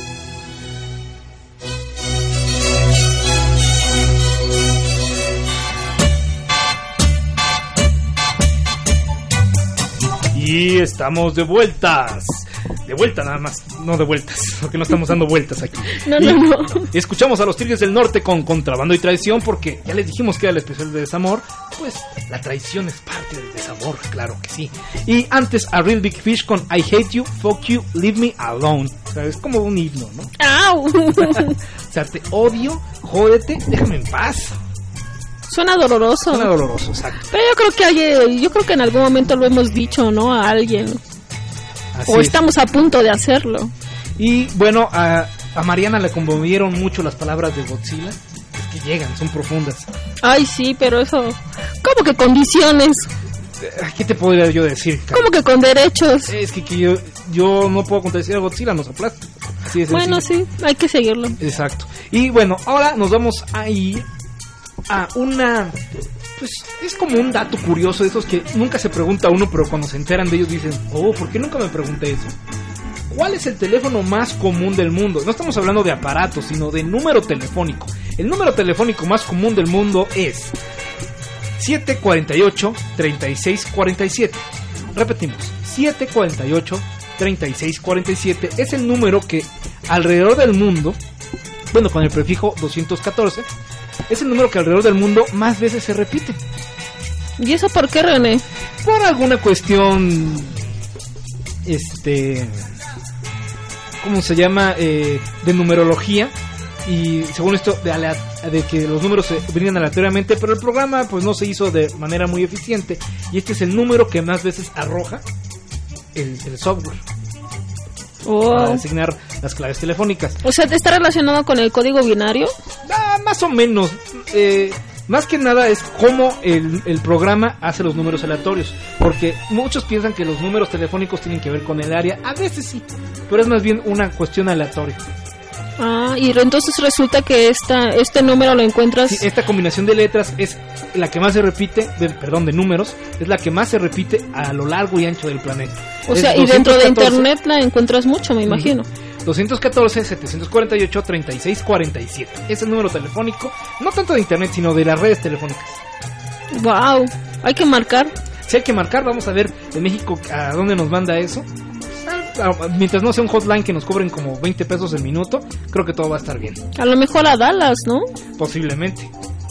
Y estamos de vueltas. De vuelta nada más, no de vueltas, porque no estamos dando vueltas aquí. No. Escuchamos a los Tigres del Norte con Contrabando y Traición, porque ya les dijimos que era el especial de desamor. Pues la traición es parte del desamor, claro que sí. Y antes a Real Big Fish con I Hate You, Fuck You, Leave Me Alone. O sea, es como un himno, ¿no? ¡Au! O sea, te odio, jódete, déjame en paz. Suena doloroso. Suena doloroso, exacto. Pero yo creo que en algún momento lo hemos dicho, ¿no? A alguien. Así o es. Estamos a punto de hacerlo. Y bueno, a Mariana le conmovieron mucho las palabras de Godzilla. Es que llegan, son profundas. Ay, sí, pero eso... ¿Cómo que condiciones? ¿Qué te podría yo decir, Karen? ¿Cómo que con derechos? Es que yo no puedo contradecir a Godzilla, nos aplasta. Así es bueno, sencillo. sí, hay que seguirlo. Exacto. Y bueno, ahora nos vamos a ir a una... Pues es como un dato curioso de esos que nunca se pregunta uno, pero cuando se enteran de ellos dicen, oh, ¿por qué nunca me pregunté eso? ¿Cuál es el teléfono más común del mundo? No estamos hablando de aparatos, sino de número telefónico. El número telefónico más común del mundo es 748-3647. Repetimos, 748-3647 es el número que alrededor del mundo, bueno, con el prefijo 214, es el número que alrededor del mundo más veces se repite. ¿Y eso por qué, René? Por alguna cuestión, ¿cómo se llama? De numerología. Y según esto, de que los números se brindan aleatoriamente, pero el programa pues no se hizo de manera muy eficiente. Y este es el número que más veces arroja el software. Para designar las claves telefónicas. O sea, ¿está relacionado con el código binario? Más o menos. Más que nada es cómo el programa hace los números aleatorios. Porque muchos piensan que los números telefónicos tienen que ver con el área. A veces sí, pero es más bien una cuestión aleatoria. Y entonces resulta que este número lo encuentras... Sí, esta combinación de letras es la que más se repite, de números, es la que más se repite a lo largo y ancho del planeta. O sea, y dentro de internet la encuentras mucho, me imagino. 214-747-3647. Es el número telefónico, no tanto de internet, sino de las redes telefónicas. Wow, hay que marcar. Sí, hay que marcar, vamos a ver en México a dónde nos manda eso. Mientras no sea un hotline que nos cobren como 20 pesos el minuto, creo que todo va a estar bien. A lo mejor a Dallas, ¿no? Posiblemente.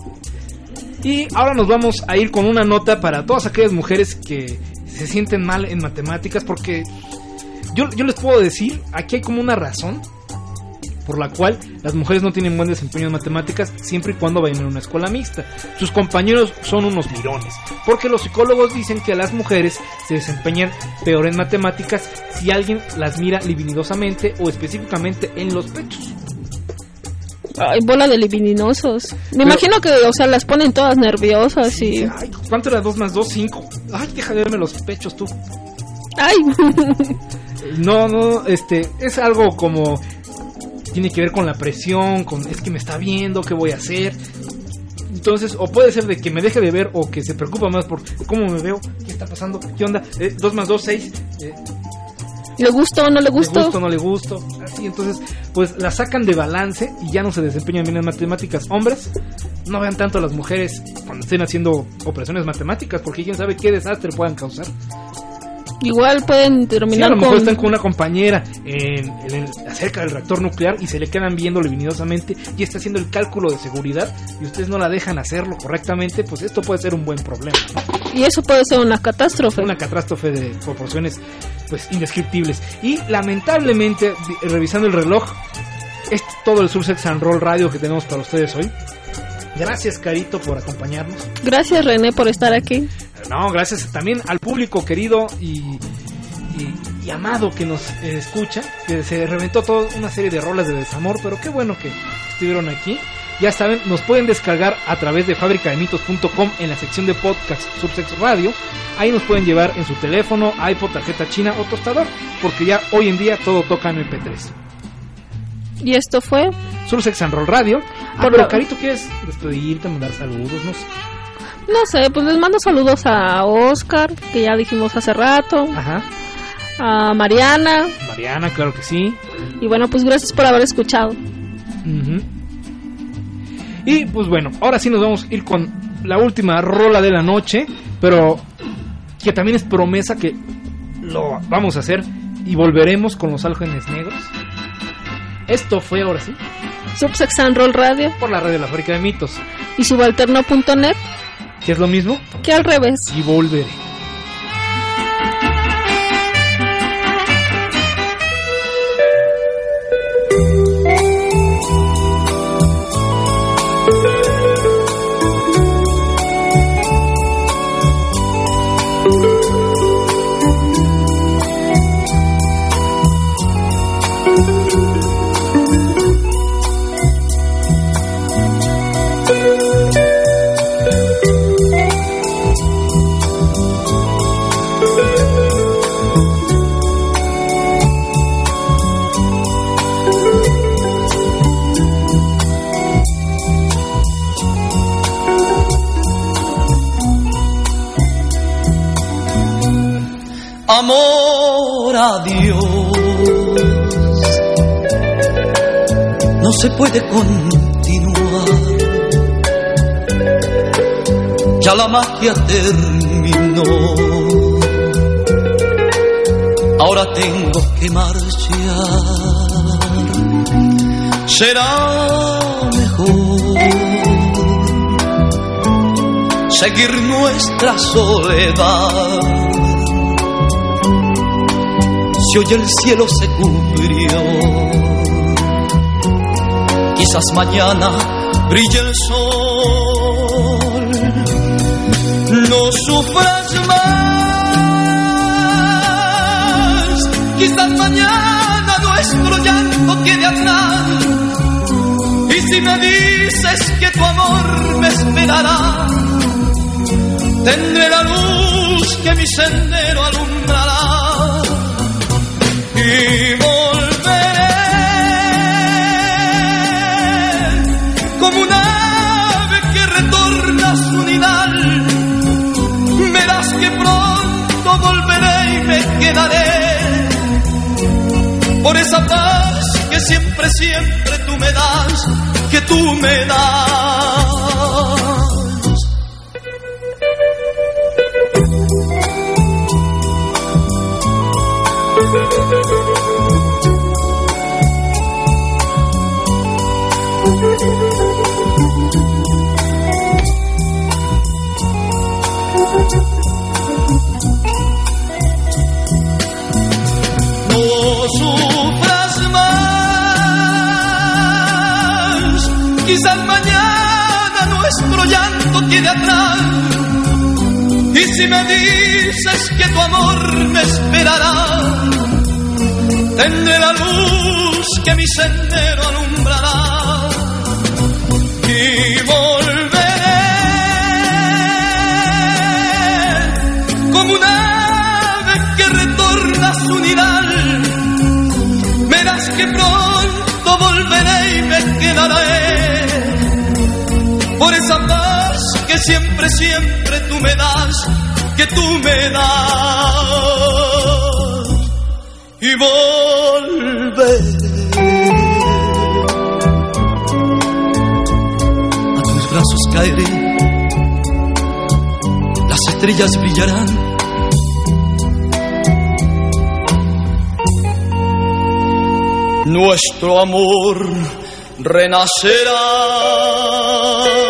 Y ahora nos vamos a ir con una nota para todas aquellas mujeres que se sienten mal en matemáticas, porque yo les puedo decir, aquí hay como una razón por la cual las mujeres no tienen buen desempeño en matemáticas siempre y cuando vayan en una escuela mixta. Sus compañeros son unos mirones, porque los psicólogos dicen que las mujeres se desempeñan peor en matemáticas si alguien las mira libidinosamente o específicamente en los pechos. Ay, bola de libidinosos. Me imagino que, o sea, las ponen todas nerviosas. Sí, y... Ay, ¿cuánto era 2 más 2? 5. Ay, deja de verme los pechos tú. Ay. No, es algo como... Tiene que ver con la presión, es que me está viendo, ¿qué voy a hacer? Entonces, o puede ser de que me deje de ver o que se preocupa más por cómo me veo, qué está pasando, qué onda, 2 más 2, 6. ¿Le gustó o no le gustó? ¿Le gustó o no le gustó? Así, entonces, pues la sacan de balance y ya no se desempeñan bien en matemáticas. Hombres, no vean tanto a las mujeres cuando estén haciendo operaciones matemáticas, porque quién sabe qué desastre puedan causar. Igual pueden terminar a lo mejor están con una compañera acerca del reactor nuclear y se le quedan viendo luminosamente y está haciendo el cálculo de seguridad y ustedes no la dejan hacerlo correctamente, pues esto puede ser un buen problema, ¿no? Y eso puede ser una catástrofe. Una catástrofe de proporciones pues indescriptibles. Y lamentablemente, revisando el reloj, es todo el Sursex and Roll Radio que tenemos para ustedes hoy. Gracias, Carito, por acompañarnos. Gracias, René, por estar aquí. No, gracias también al público querido y amado que nos escucha, que se reventó toda una serie de rolas de desamor, pero qué bueno que estuvieron aquí. Ya saben, nos pueden descargar a través de fabricademitos.com en la sección de podcast Sursex Radio. Ahí nos pueden llevar en su teléfono, iPod, tarjeta china o tostador, porque ya hoy en día todo toca en MP3. Y esto fue Sursex and Roll Radio. Pero Carito, ¿quieres despedirte, mandar saludos? No sé, pues les mando saludos a Oscar, que ya dijimos hace rato. Ajá. A Mariana. Mariana, claro que sí. Y bueno, pues gracias por haber escuchado. Uh-huh. Y pues bueno, ahora sí nos vamos a ir con la última rola de la noche, pero que también es promesa que lo vamos a hacer y volveremos con Los Ángeles Negros. Esto fue, ahora sí, Sursex and Roll Radio, por la red de la Fábrica de Mitos y subalterno.net, que es lo mismo que al revés. Y volveré. Amor a Dios, no se puede continuar, ya la magia terminó, ahora tengo que marchar, será mejor seguir nuestra soledad. Si hoy el cielo se cubrió, quizás mañana brille el sol. No sufras más, quizás mañana nuestro llanto quede atrás. Y si me dices que tu amor me esperará, tendré la luz que mi sendero alumbrará. Y volveré como un ave que retorna a su nidal. Verás que pronto volveré y me quedaré por esa paz que siempre, siempre tú me das, que tú me das. No sufras más, quizás mañana nuestro llanto quede atrás. Y si me dices que tu amor me esperará, tendré la luz que mi sendero alumbrará. Y volveré como un ave que retorna a su nidal. Verás que pronto volveré y me quedaré por esa paz que siempre, siempre tú me das, que tú me das. Y volveré a tus brazos, caeré, las estrellas brillarán. Nuestro amor renacerá.